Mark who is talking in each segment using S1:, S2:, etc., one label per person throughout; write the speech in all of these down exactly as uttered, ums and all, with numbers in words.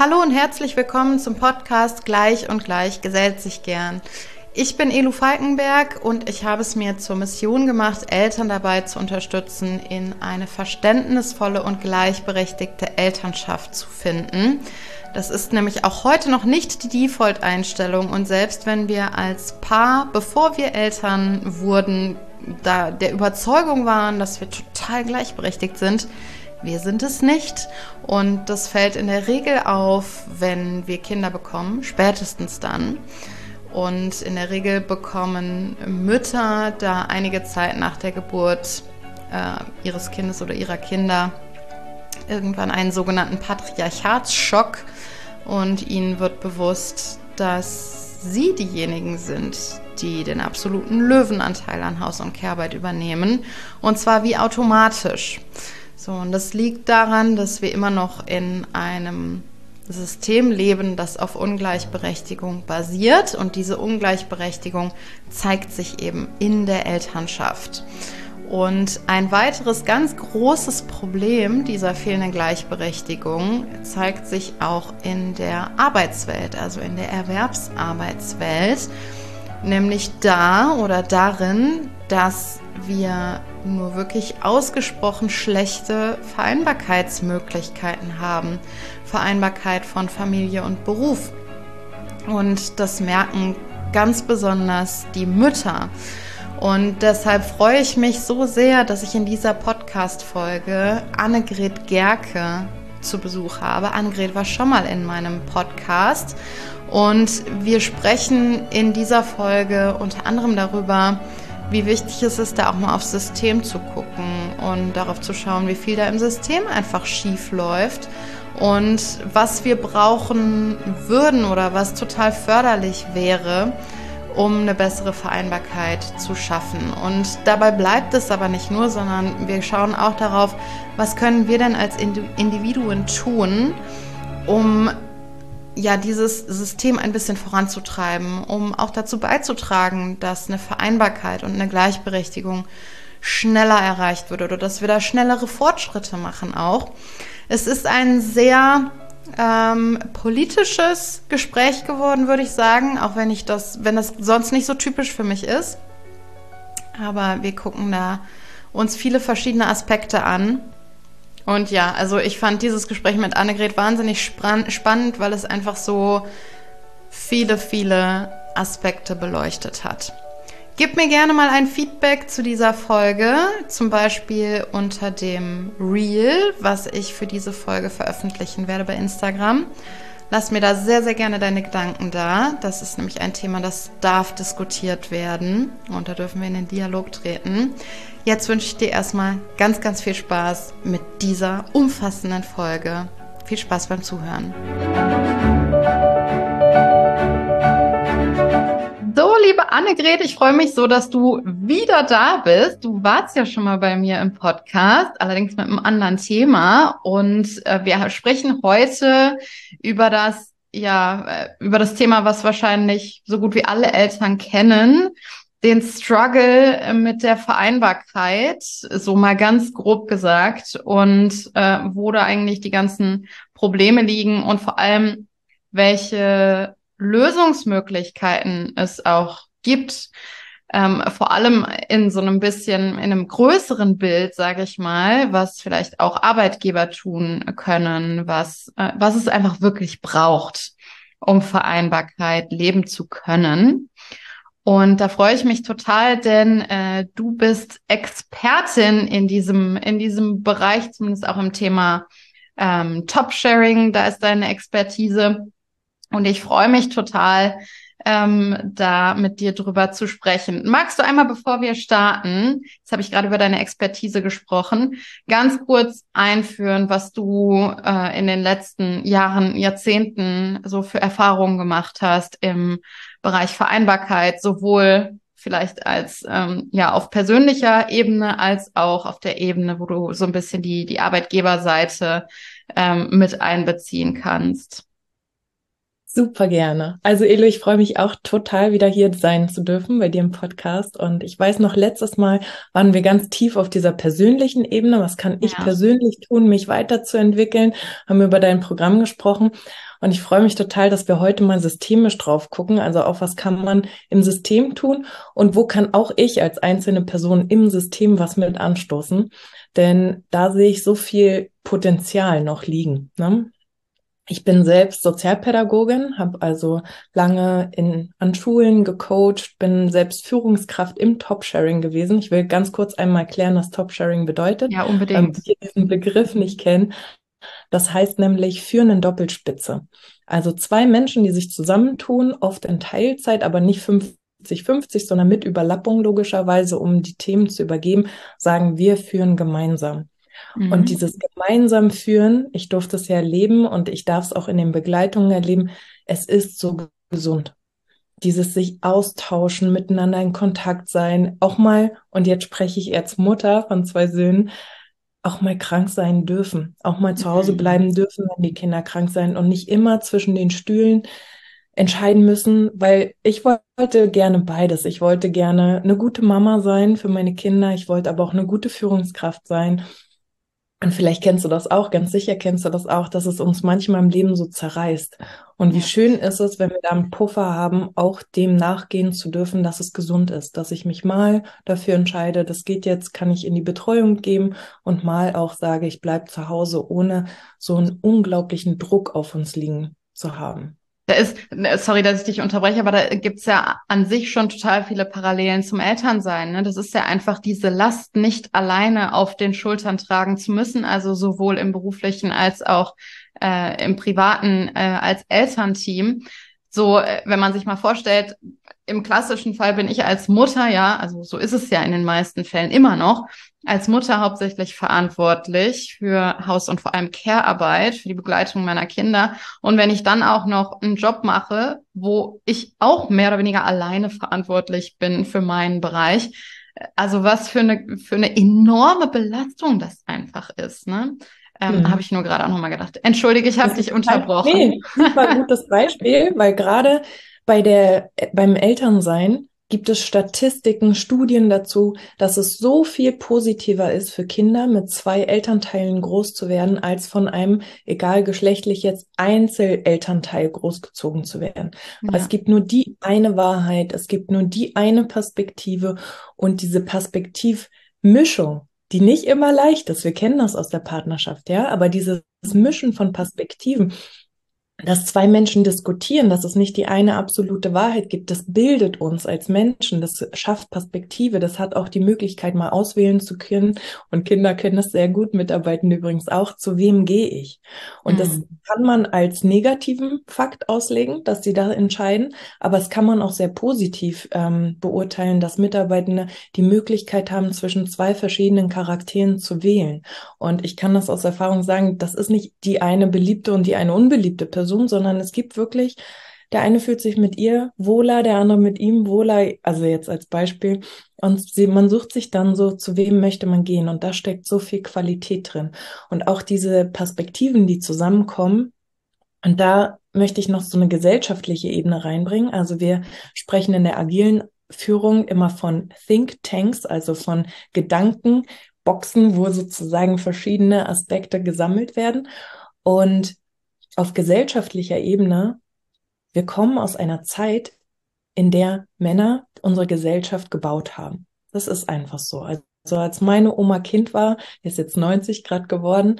S1: Hallo und herzlich willkommen zum Podcast Gleich und Gleich gesellt sich gern. Ich bin Elu Falkenberg und ich habe es mir zur Mission gemacht, Eltern dabei zu unterstützen, in eine verständnisvolle und gleichberechtigte Elternschaft zu finden. Das ist nämlich auch heute noch nicht die Default-Einstellung und selbst wenn wir als Paar, bevor wir Eltern wurden, da der Überzeugung waren, dass wir total gleichberechtigt sind, wir sind es nicht und das fällt in der Regel auf, wenn wir Kinder bekommen, spätestens dann. Und in der Regel bekommen Mütter da einige Zeit nach der Geburt äh, ihres Kindes oder ihrer Kinder irgendwann einen sogenannten Patriarchatsschock und ihnen wird bewusst, dass sie diejenigen sind, die den absoluten Löwenanteil an Haus- und Care-Arbeit übernehmen und zwar wie automatisch. So, und das liegt daran, dass wir immer noch in einem System leben, das auf Ungleichberechtigung basiert und diese Ungleichberechtigung zeigt sich eben in der Elternschaft. Und ein weiteres ganz großes Problem dieser fehlenden Gleichberechtigung zeigt sich auch in der Arbeitswelt, also in der Erwerbsarbeitswelt, nämlich da oder darin, dass wir nur wirklich ausgesprochen schlechte Vereinbarkeitsmöglichkeiten haben. Vereinbarkeit von Familie und Beruf. Und das merken ganz besonders die Mütter. Und deshalb freue ich mich so sehr, dass ich in dieser Podcast-Folge Annegret Gerke zu Besuch habe. Annegret war schon mal in meinem Podcast und wir sprechen in dieser Folge unter anderem darüber, wie wichtig es ist, da auch mal aufs System zu gucken und darauf zu schauen, wie viel da im System einfach schief läuft und was wir brauchen würden oder was total förderlich wäre, um eine bessere Vereinbarkeit zu schaffen. Und dabei bleibt es aber nicht nur, sondern wir schauen auch darauf, was können wir denn als Individuen tun, um ja, dieses System ein bisschen voranzutreiben, um auch dazu beizutragen, dass eine Vereinbarkeit und eine Gleichberechtigung schneller erreicht wird oder dass wir da schnellere Fortschritte machen auch. Es ist ein sehr ähm, politisches Gespräch geworden, würde ich sagen, auch wenn ich das, wenn das sonst nicht so typisch für mich ist. Aber wir gucken da uns viele verschiedene Aspekte an. Und ja, also ich fand dieses Gespräch mit Annegret wahnsinnig spannend, weil es einfach so viele, viele Aspekte beleuchtet hat. Gib mir gerne mal ein Feedback zu dieser Folge, zum Beispiel unter dem Reel, was ich für diese Folge veröffentlichen werde bei Instagram. Lass mir da sehr, sehr gerne deine Gedanken da. Das ist nämlich ein Thema, das darf diskutiert werden und da dürfen wir in den Dialog treten. Jetzt wünsche ich dir erstmal ganz, ganz viel Spaß mit dieser umfassenden Folge. Viel Spaß beim Zuhören. So, liebe Annegret, ich freue mich so, dass du wieder da bist. Du warst ja schon mal bei mir im Podcast, allerdings mit einem anderen Thema. Und äh, wir sprechen heute über das, ja, äh, über das Thema, was wahrscheinlich so gut wie alle Eltern kennen, den Struggle mit der Vereinbarkeit, so mal ganz grob gesagt, und äh, wo da eigentlich die ganzen Probleme liegen und vor allem, welche Lösungsmöglichkeiten es auch gibt, ähm, vor allem in so einem bisschen, in einem größeren Bild, sage ich mal, was vielleicht auch Arbeitgeber tun können, was, äh, was es einfach wirklich braucht, um Vereinbarkeit leben zu können. Und da freue ich mich total, denn äh, du bist Expertin in diesem in diesem Bereich, zumindest auch im Thema ähm, Top-Sharing. Da ist deine Expertise. Und ich freue mich total, ähm, da mit dir drüber zu sprechen. Magst du einmal, bevor wir starten, jetzt habe ich gerade über deine Expertise gesprochen, ganz kurz einführen, was du äh, in den letzten Jahren, Jahrzehnten so für Erfahrungen gemacht hast im Bereich Vereinbarkeit, sowohl vielleicht als ähm, ja auf persönlicher Ebene als auch auf der Ebene, wo du so ein bisschen die die Arbeitgeberseite ähm, mit einbeziehen kannst.
S2: Super gerne. Also Elo, ich freue mich auch total, wieder hier sein zu dürfen bei dir im Podcast. Und ich weiß noch, letztes Mal waren wir ganz tief auf dieser persönlichen Ebene. Was kann ich
S1: Ja.
S2: persönlich tun, mich weiterzuentwickeln? Haben wir über dein Programm gesprochen. Und ich freue mich total, dass wir heute mal systemisch drauf gucken. Also auf was kann man im System tun und wo kann auch ich als einzelne Person im System was mit anstoßen? Denn da sehe ich so viel Potenzial noch liegen, ne? Ich bin selbst Sozialpädagogin, habe also lange in, an Schulen gecoacht, bin selbst Führungskraft im Top-Sharing gewesen. Ich will ganz kurz einmal erklären, was Top-Sharing bedeutet,
S1: Ja,
S2: ähm,
S1: unbedingt.
S2: die diesen Begriff nicht kennen. Das heißt nämlich führen in Doppelspitze. Also zwei Menschen, die sich zusammentun, oft in Teilzeit, aber nicht fünfzig fünfzig, sondern mit Überlappung logischerweise, um die Themen zu übergeben, sagen, wir führen gemeinsam. Und
S1: Mhm.
S2: dieses gemeinsam führen, ich durfte es ja erleben und ich darf es auch in den Begleitungen erleben, es ist so gesund. Dieses sich austauschen, miteinander in Kontakt sein, auch mal, und jetzt spreche ich als Mutter von zwei Söhnen, auch mal krank sein dürfen, auch mal zu Hause
S1: Mhm.
S2: bleiben dürfen, wenn die Kinder krank sein und nicht immer zwischen den Stühlen entscheiden müssen, weil ich wollte gerne beides. Ich wollte gerne eine gute Mama sein für meine Kinder, ich wollte aber auch eine gute Führungskraft sein. Und vielleicht kennst du das auch, ganz sicher kennst du das auch, dass es uns manchmal im Leben so zerreißt. Und wie
S1: Ja.
S2: schön ist es, wenn wir da einen Puffer haben, auch dem nachgehen zu dürfen, dass es gesund ist, dass ich mich mal dafür entscheide, das geht jetzt, kann ich in die Betreuung geben und mal auch sage, ich bleibe zu Hause, ohne so einen unglaublichen Druck auf uns liegen zu haben.
S1: Da ist, ne, sorry, dass ich dich unterbreche, aber da gibt's ja an sich schon total viele Parallelen zum Elternsein. Ne? Das ist ja einfach diese Last, nicht alleine auf den Schultern tragen zu müssen, also sowohl im beruflichen als auch äh, im privaten äh, als Elternteam. So, äh, wenn man sich mal vorstellt, im klassischen Fall bin ich als Mutter, ja, also so ist es ja in den meisten Fällen immer noch, als Mutter hauptsächlich verantwortlich für Haus- und vor allem Care-Arbeit, für die Begleitung meiner Kinder. Und wenn ich dann auch noch einen Job mache, wo ich auch mehr oder weniger alleine verantwortlich bin für meinen Bereich, also was für eine, für eine enorme Belastung das einfach ist, ne? Ähm, habe
S2: Hm.
S1: ich nur gerade auch nochmal gedacht. Entschuldige, ich habe
S2: Das ist
S1: dich
S2: total,
S1: unterbrochen.
S2: nee, super gutes Beispiel, weil gerade bei der, beim Elternsein gibt es Statistiken, Studien dazu, dass es so viel positiver ist für Kinder, mit zwei Elternteilen groß zu werden, als von einem, egal geschlechtlich jetzt, Einzelelternteil großgezogen zu werden. Weil es
S1: Ja.
S2: gibt nur die eine Wahrheit, es gibt nur die eine Perspektive und diese Perspektivmischung, die nicht immer leicht ist. Wir kennen das aus der Partnerschaft, ja, aber dieses Mischen von Perspektiven, dass zwei Menschen diskutieren, dass es nicht die eine absolute Wahrheit gibt, das bildet uns als Menschen, das schafft Perspektive, das hat auch die Möglichkeit, mal auswählen zu können. Und Kinder können das sehr gut, Mitarbeitende übrigens auch, zu wem gehe ich? Und das
S1: Mhm.
S2: kann man als negativen Fakt auslegen, dass sie da entscheiden, aber es kann man auch sehr positiv ähm, beurteilen, dass Mitarbeitende die Möglichkeit haben, zwischen zwei verschiedenen Charakteren zu wählen. Und ich kann das aus Erfahrung sagen, das ist nicht die eine beliebte und die eine unbeliebte Person, sondern es gibt wirklich, der eine fühlt sich mit ihr wohler, der andere mit ihm wohler, also jetzt als Beispiel. Und sie, man sucht sich dann so, zu wem möchte man gehen? Und da steckt so viel Qualität drin. Und auch diese Perspektiven, die zusammenkommen, und da möchte ich noch so eine gesellschaftliche Ebene reinbringen. Also wir sprechen in der agilen Führung immer von Think Tanks, also von Gedankenboxen, wo sozusagen verschiedene Aspekte gesammelt werden. Und auf gesellschaftlicher Ebene, wir kommen aus einer Zeit, in der Männer unsere Gesellschaft gebaut haben. Das ist einfach so. Also als meine Oma Kind war, die ist jetzt neunzig Grad geworden,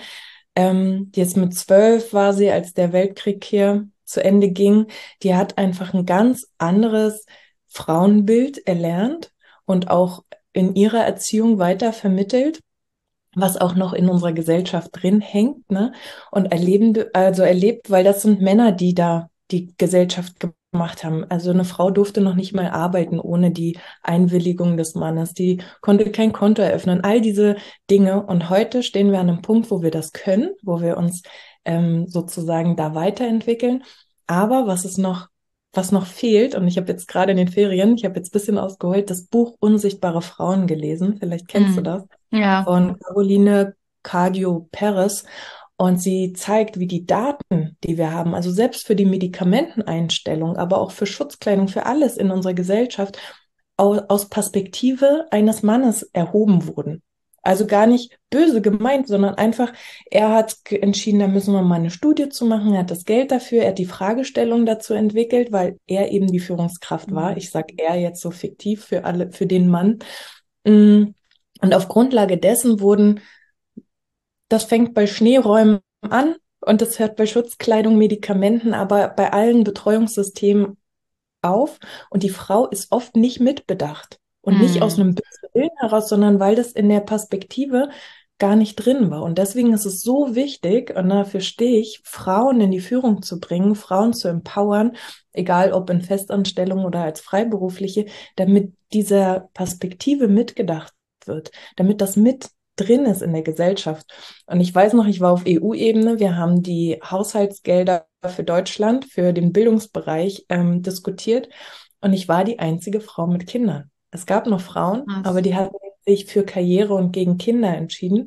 S2: ähm, jetzt mit zwölf war sie, als der Weltkrieg hier zu Ende ging, die hat einfach ein ganz anderes Frauenbild erlernt und auch in ihrer Erziehung weiter vermittelt, was auch noch in unserer Gesellschaft drin hängt, ne? Und erleben, also erlebt, weil das sind Männer, die da die Gesellschaft gemacht haben. Also eine Frau durfte noch nicht mal arbeiten ohne die Einwilligung des Mannes. Die konnte kein Konto eröffnen. All diese Dinge. Und heute stehen wir an einem Punkt, wo wir das können, wo wir uns ähm, sozusagen da weiterentwickeln. Aber was ist noch was noch fehlt, und ich habe jetzt gerade in den Ferien, ich habe jetzt ein bisschen ausgeholt, das Buch Unsichtbare Frauen gelesen. Vielleicht kennst du
S1: Mhm.
S2: das
S1: Ja.
S2: von Caroline Cardio Perez. Und sie zeigt, wie die Daten, die wir haben, also selbst für die Medikamenteneinstellung, aber auch für Schutzkleidung, für alles in unserer Gesellschaft, aus Perspektive eines Mannes erhoben wurden. Also gar nicht böse gemeint, sondern einfach, er hat ge- entschieden, da müssen wir mal eine Studie zu machen. Er hat das Geld dafür, er hat die Fragestellung dazu entwickelt, weil er eben die Führungskraft war.
S1: Mhm.
S2: Ich sage er jetzt so fiktiv für alle, für den Mann. Mm, Und auf Grundlage dessen wurden, das fängt bei Schneeräumen an und das hört bei Schutzkleidung, Medikamenten, aber bei allen Betreuungssystemen auf. Und die Frau ist oft nicht mitbedacht. Und nicht aus
S1: Mhm.
S2: einem bösen Willen heraus, sondern weil das in der Perspektive gar nicht drin war. Und deswegen ist es so wichtig, und dafür stehe ich, Frauen in die Führung zu bringen, Frauen zu empowern, egal ob in Festanstellung oder als Freiberufliche, damit diese Perspektive mitgedacht wird, damit das mit drin ist in der Gesellschaft. Und ich weiß noch, ich war auf E U-Ebene, wir haben die Haushaltsgelder für Deutschland, für den Bildungsbereich ähm, diskutiert und ich war die einzige Frau mit Kindern. Es gab noch Frauen, aber
S1: Krass.
S2: die hatten sich für Karriere und gegen Kinder entschieden.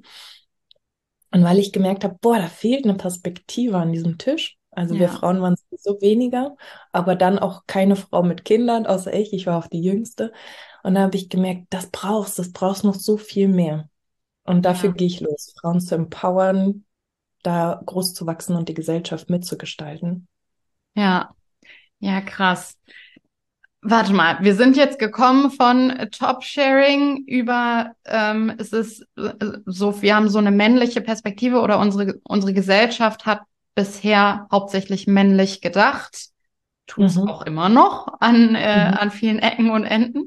S2: Und weil ich gemerkt habe, boah, da fehlt eine Perspektive an diesem Tisch. Also wir
S1: Ja,
S2: Frauen waren sowieso weniger, aber dann auch keine Frau mit Kindern, außer ich. Ich war auch die Jüngste. Und da habe ich gemerkt, das brauchst, das brauchst noch so viel mehr. Und dafür
S1: ja,
S2: gehe ich los, Frauen zu empowern, da groß zu wachsen und die Gesellschaft mitzugestalten.
S1: ja, ja, krass. Warte mal, wir sind jetzt gekommen von Top-Sharing über, ähm, es ist äh, so, wir haben so eine männliche Perspektive oder unsere, unsere Gesellschaft hat bisher hauptsächlich männlich gedacht, tut's
S2: Mhm.
S1: auch immer noch an, äh,
S2: Mhm.
S1: an vielen Ecken und Enden.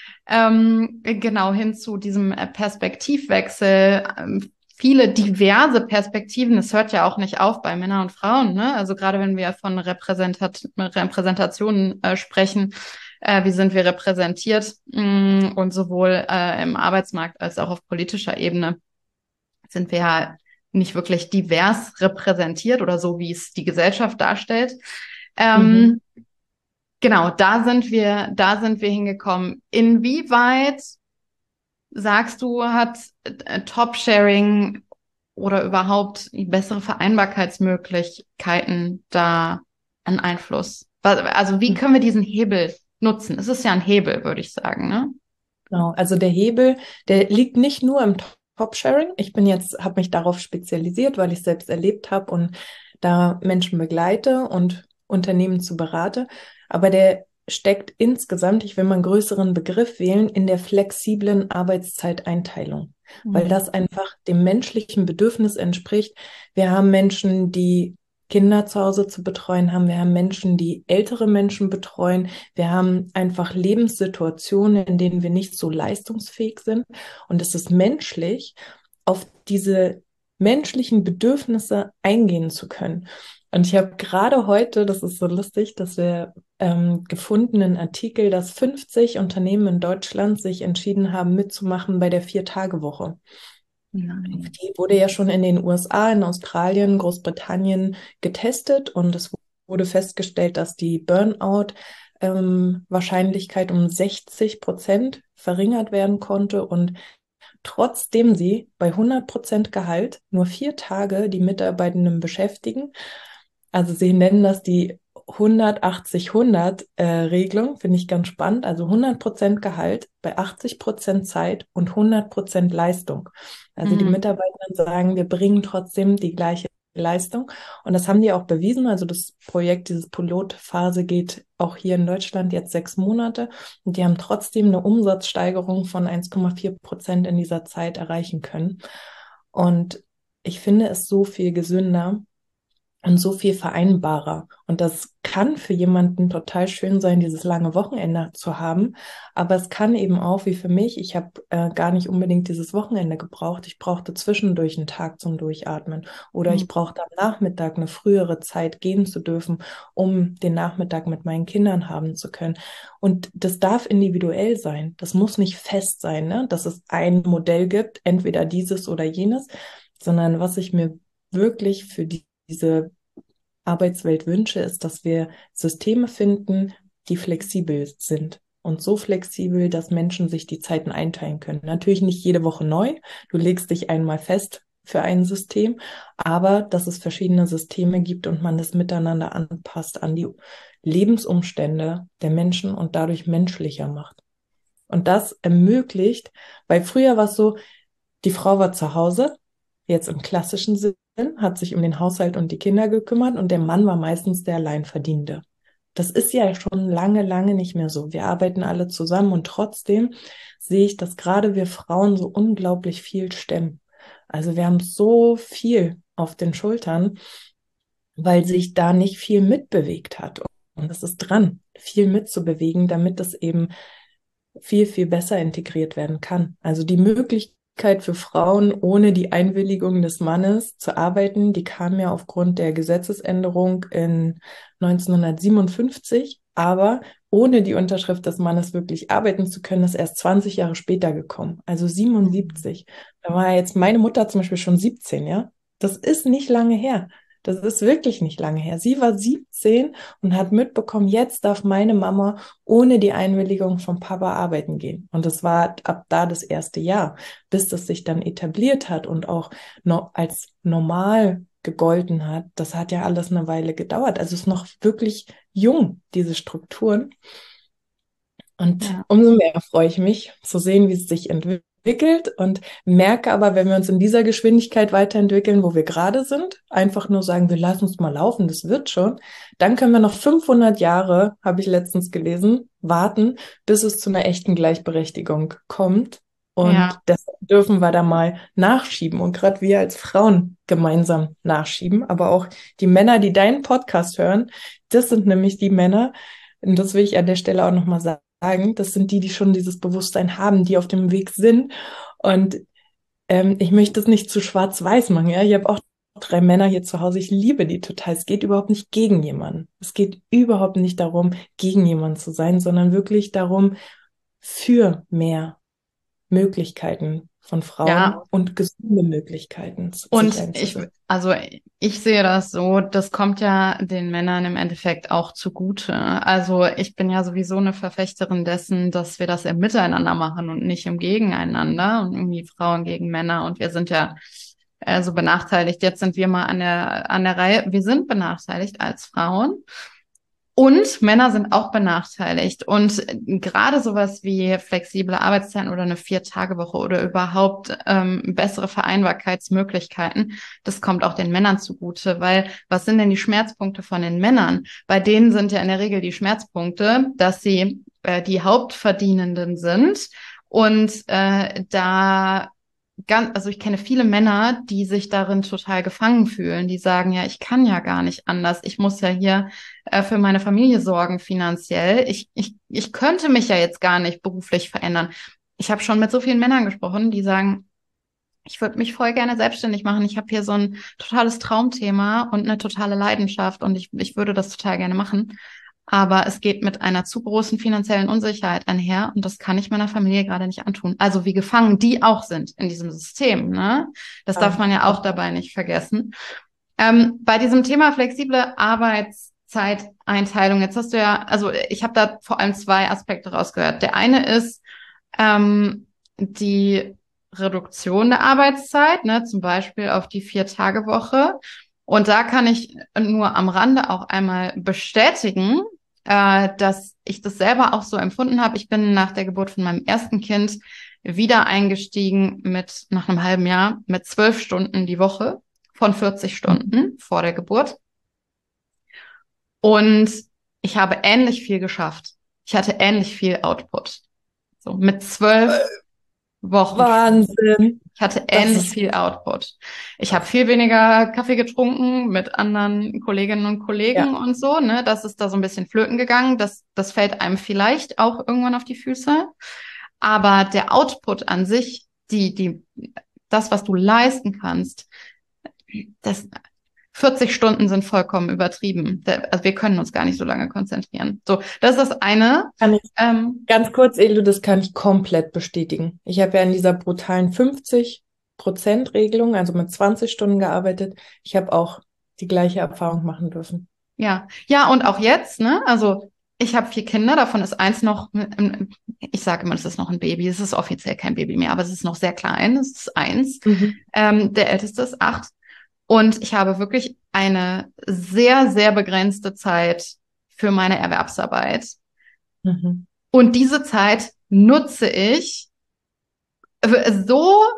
S1: Ähm, genau hin zu diesem äh, Perspektivwechsel. Ähm, viele diverse Perspektiven. Es hört ja auch nicht auf bei Männern und Frauen, ne? Also gerade wenn wir von Repräsentat Repräsentationen äh, sprechen, äh, wie sind wir repräsentiert, mh, und sowohl äh, im Arbeitsmarkt als auch auf politischer Ebene sind wir ja nicht wirklich divers repräsentiert oder so, wie es die Gesellschaft darstellt.
S2: Mhm.
S1: Ähm, genau, da sind wir, da sind wir hingekommen. Inwieweit sagst du, hat äh, Top-Sharing oder überhaupt bessere Vereinbarkeitsmöglichkeiten da einen Einfluss? Was- Also wie können wir diesen Hebel nutzen? Es ist ja ein Hebel, würde ich sagen, ne?
S2: Genau. Also der Hebel, der liegt nicht nur im Top-Sharing. Ich bin jetzt, habe mich darauf spezialisiert, weil ich selbst erlebt habe und da Menschen begleite und Unternehmen zu berate. Aber der steckt insgesamt, ich will mal einen größeren Begriff wählen, in der flexiblen Arbeitszeiteinteilung, weil
S1: Mhm.
S2: das einfach dem menschlichen Bedürfnis entspricht. Wir haben Menschen, die Kinder zu Hause zu betreuen haben. Wir haben Menschen, die ältere Menschen betreuen. Wir haben einfach Lebenssituationen, in denen wir nicht so leistungsfähig sind. Und es ist menschlich, auf diese menschlichen Bedürfnisse eingehen zu können. Und ich habe gerade heute, das ist so lustig, dass wir ähm, gefunden einen Artikel, dass fünfzig Unternehmen in Deutschland sich entschieden haben, mitzumachen bei der Vier-Tage-Woche.
S1: Nein.
S2: Die wurde ja schon in den U S A, in Australien, Großbritannien getestet und es wurde festgestellt, dass die Burnout-Wahrscheinlichkeit um sechzig Prozent verringert werden konnte und trotzdem sie bei hundert Prozent Gehalt nur vier Tage die Mitarbeitenden beschäftigen. Also sie nennen das die hundertachtzig-hundert-Regelung, finde ich ganz spannend. Also hundert Prozent Gehalt bei achtzig Prozent Zeit und hundert Prozent Leistung. Also die
S1: Mhm.
S2: Mitarbeiter sagen, wir bringen trotzdem die gleiche Leistung. Und das haben die auch bewiesen. Also das Projekt, dieses Pilotphase geht auch hier in Deutschland jetzt sechs Monate. Und die haben trotzdem eine Umsatzsteigerung von eins Komma vier Prozent in dieser Zeit erreichen können. Und ich finde es so viel gesünder und so viel vereinbarer. Und das kann für jemanden total schön sein, dieses lange Wochenende zu haben. Aber es kann eben auch, wie für mich, ich habe äh, gar nicht unbedingt dieses Wochenende gebraucht. Ich brauchte zwischendurch einen Tag zum Durchatmen. Oder
S1: Mhm.
S2: ich brauchte am Nachmittag eine frühere Zeit gehen zu dürfen, um den Nachmittag mit meinen Kindern haben zu können. Und das darf individuell sein. Das muss nicht fest sein, ne? Dass es ein Modell gibt, entweder dieses oder jenes, sondern was ich mir wirklich für die, diese Arbeitswelt wünsche, ist, dass wir Systeme finden, die flexibel sind. Und so flexibel, dass Menschen sich die Zeiten einteilen können. Natürlich nicht jede Woche neu. Du legst dich einmal fest für ein System, aber dass es verschiedene Systeme gibt und man das miteinander anpasst an die Lebensumstände der Menschen und dadurch menschlicher macht. Und das ermöglicht, weil früher war es so, Die Frau war zu Hause, jetzt im klassischen Sinn, hat sich um den Haushalt und die Kinder gekümmert und der Mann war meistens der Alleinverdienende. Das ist ja schon lange, lange nicht mehr so. Wir arbeiten alle zusammen und trotzdem sehe ich, dass gerade wir Frauen so unglaublich viel stemmen. Also wir haben so viel auf den Schultern, weil sich da nicht viel mitbewegt hat. Und es ist dran, viel mitzubewegen, damit es eben viel, viel besser integriert werden kann. Also die Möglichkeit für Frauen, ohne die Einwilligung des Mannes zu arbeiten, die kam ja aufgrund der Gesetzesänderung in neunzehnhundertsiebenundfünfzig, aber ohne die Unterschrift des Mannes wirklich arbeiten zu können, ist erst zwanzig Jahre später gekommen, also siebenundsiebzig. Da war ja jetzt meine Mutter zum Beispiel schon siebzehn, ja. Das ist nicht lange her. Das ist wirklich nicht lange her. Sie war siebzehn und hat mitbekommen, jetzt darf meine Mama ohne die Einwilligung vom Papa arbeiten gehen. Und das war ab da das erste Jahr, bis das sich dann etabliert hat und auch noch als normal gegolten hat. Das hat ja alles eine Weile gedauert. Also es ist noch wirklich jung, diese Strukturen. Und
S1: Ja.
S2: umso mehr freue ich mich zu sehen, wie es sich entwickelt. Und merke aber, wenn wir uns in dieser Geschwindigkeit weiterentwickeln, wo wir gerade sind, einfach nur sagen, wir lassen uns mal laufen, das wird schon, dann können wir noch fünfhundert Jahre, habe ich letztens gelesen, warten, bis es zu einer echten Gleichberechtigung kommt. Und
S1: Ja.
S2: deshalb dürfen wir da mal nachschieben und gerade wir als Frauen gemeinsam nachschieben, aber auch die Männer, die deinen Podcast hören, das sind nämlich die Männer, und das will ich an der Stelle auch nochmal sagen, sagen, das sind die, die schon dieses Bewusstsein haben, die auf dem Weg sind. Und ähm, ich möchte es nicht zu schwarz-weiß machen. Ja? Ich habe auch drei Männer hier zu Hause. Ich liebe die total. Es geht überhaupt nicht gegen jemanden. Es geht überhaupt nicht darum, gegen jemanden zu sein, sondern wirklich darum, für mehr Möglichkeiten von Frauen
S1: Ja.
S2: und gesunde Möglichkeiten sich
S1: Und ich,
S2: einzusetzen.
S1: also ich sehe das so, das kommt ja den Männern im Endeffekt auch zugute. Also ich bin ja sowieso eine Verfechterin dessen, dass wir das im Miteinander machen und nicht im Gegeneinander und irgendwie Frauen gegen Männer. Und wir sind ja äh, so benachteiligt. Jetzt sind wir mal an der, an der Reihe. Wir sind benachteiligt als Frauen. Und Männer sind auch benachteiligt. Und gerade sowas wie flexible Arbeitszeiten oder eine Vier-Tage-Woche oder überhaupt ähm, bessere Vereinbarkeitsmöglichkeiten, das kommt auch den Männern zugute. Weil was sind denn die Schmerzpunkte von den Männern? Bei denen sind ja in der Regel die Schmerzpunkte, dass sie äh, die Hauptverdienenden sind und äh, da ganz, also ich kenne viele Männer, die sich darin total gefangen fühlen, die sagen, ja, ich kann ja gar nicht anders. Ich muss ja hier äh, für meine Familie sorgen finanziell. Ich, ich, ich könnte mich ja jetzt gar nicht beruflich verändern. Ich habe schon mit so vielen Männern gesprochen, die sagen, ich würde mich voll gerne selbstständig machen. Ich habe hier so ein totales Traumthema und eine totale Leidenschaft und ich, ich würde das total gerne machen. Aber es geht mit einer zu großen finanziellen Unsicherheit einher und das kann ich meiner Familie gerade nicht antun. Also wie gefangen die auch sind in diesem System, ne? Das
S2: Ja.
S1: darf man ja auch dabei nicht vergessen. Ähm, bei diesem Thema flexible Arbeitszeiteinteilung, jetzt hast du ja, also ich habe da vor allem zwei Aspekte rausgehört. Der eine ist ähm, die Reduktion der Arbeitszeit, ne, zum Beispiel auf die Vier-Tage-Woche. Und da kann ich nur am Rande auch einmal bestätigen, äh, dass ich das selber auch so empfunden habe. Ich bin nach der Geburt von meinem ersten Kind wieder eingestiegen mit, nach einem halben Jahr, mit zwölf Stunden die Woche von vierzig Stunden vor der Geburt. Und ich habe ähnlich viel geschafft. Ich hatte ähnlich viel Output. So mit zwölf Wochen.
S2: Wahnsinn.
S1: Ich hatte
S2: Das
S1: ähnlich
S2: ist
S1: viel Output. Ich habe viel weniger Kaffee getrunken mit anderen Kolleginnen und Kollegen
S2: ja.
S1: und so, ne? Das ist da so ein bisschen flöten gegangen. Das, das fällt einem vielleicht auch irgendwann auf die Füße. Aber der Output an sich, die, die, das, was du leisten kannst, das, vierzig Stunden sind vollkommen übertrieben. Also wir können uns gar nicht so lange konzentrieren. So, das ist das eine.
S2: Kann ich
S1: Ähm,
S2: ganz kurz, Elu, das kann ich komplett bestätigen. Ich habe ja in dieser brutalen fünfzig Prozent Regelung, also mit zwanzig Stunden gearbeitet. Ich habe auch die gleiche Erfahrung machen dürfen.
S1: Ja, ja, und auch jetzt, ne? Also ich habe vier Kinder, davon ist eins noch, ich sage immer, es ist noch ein Baby, es ist offiziell kein Baby mehr, aber es ist noch sehr klein, es ist eins.
S2: Mhm.
S1: Ähm, der älteste ist acht. Und ich habe wirklich eine sehr, sehr begrenzte Zeit für meine Erwerbsarbeit.
S2: Mhm.
S1: Und diese Zeit nutze ich so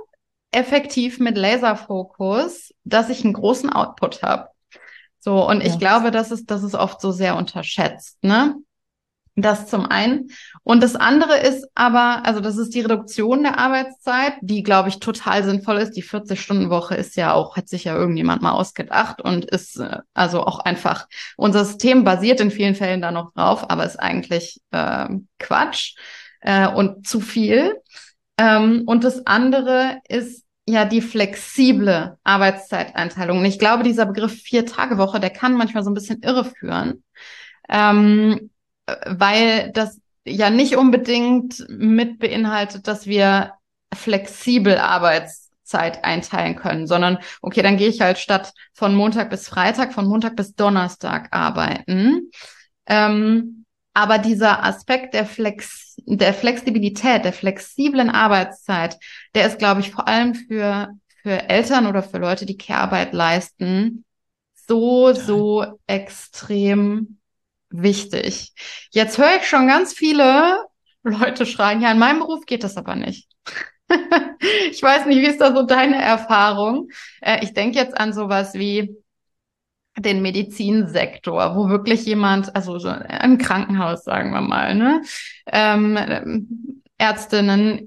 S1: effektiv mit Laserfokus, dass ich einen großen Output habe. So, und ich
S2: Ja.
S1: glaube, das ist, das ist oft so sehr unterschätzt, ne? Das zum einen. Und das andere ist aber, also das ist die Reduktion der Arbeitszeit, die, glaube ich, total sinnvoll ist. Die vierzig-Stunden-Woche ist ja auch, hat sich ja irgendjemand mal ausgedacht und ist äh, also auch einfach, unser System basiert in vielen Fällen da noch drauf, aber ist eigentlich äh, Quatsch äh, und zu viel. Ähm, und das andere ist ja die flexible Arbeitszeiteinteilung. Und ich glaube, dieser Begriff Vier-Tage-Woche, der kann manchmal so ein bisschen irreführen. Ähm, weil das ja nicht unbedingt mit beinhaltet, dass wir flexibel Arbeitszeit einteilen können, sondern okay, dann gehe ich halt statt von Montag bis Freitag, von Montag bis Donnerstag arbeiten. Ähm, aber dieser Aspekt der Flex, der Flexibilität, der flexiblen Arbeitszeit, der ist, glaube ich, vor allem für, für Eltern oder für Leute, die Care-Arbeit leisten, so,
S2: Total.
S1: so extrem wichtig. Jetzt höre ich schon ganz viele Leute schreien, ja, in meinem Beruf geht das aber nicht. Ich weiß nicht, wie ist da so deine Erfahrung? Äh, ich denke jetzt an sowas wie den Medizinsektor, wo wirklich jemand, also so ein Krankenhaus, sagen wir mal, ne? Ähm, Ärztinnen,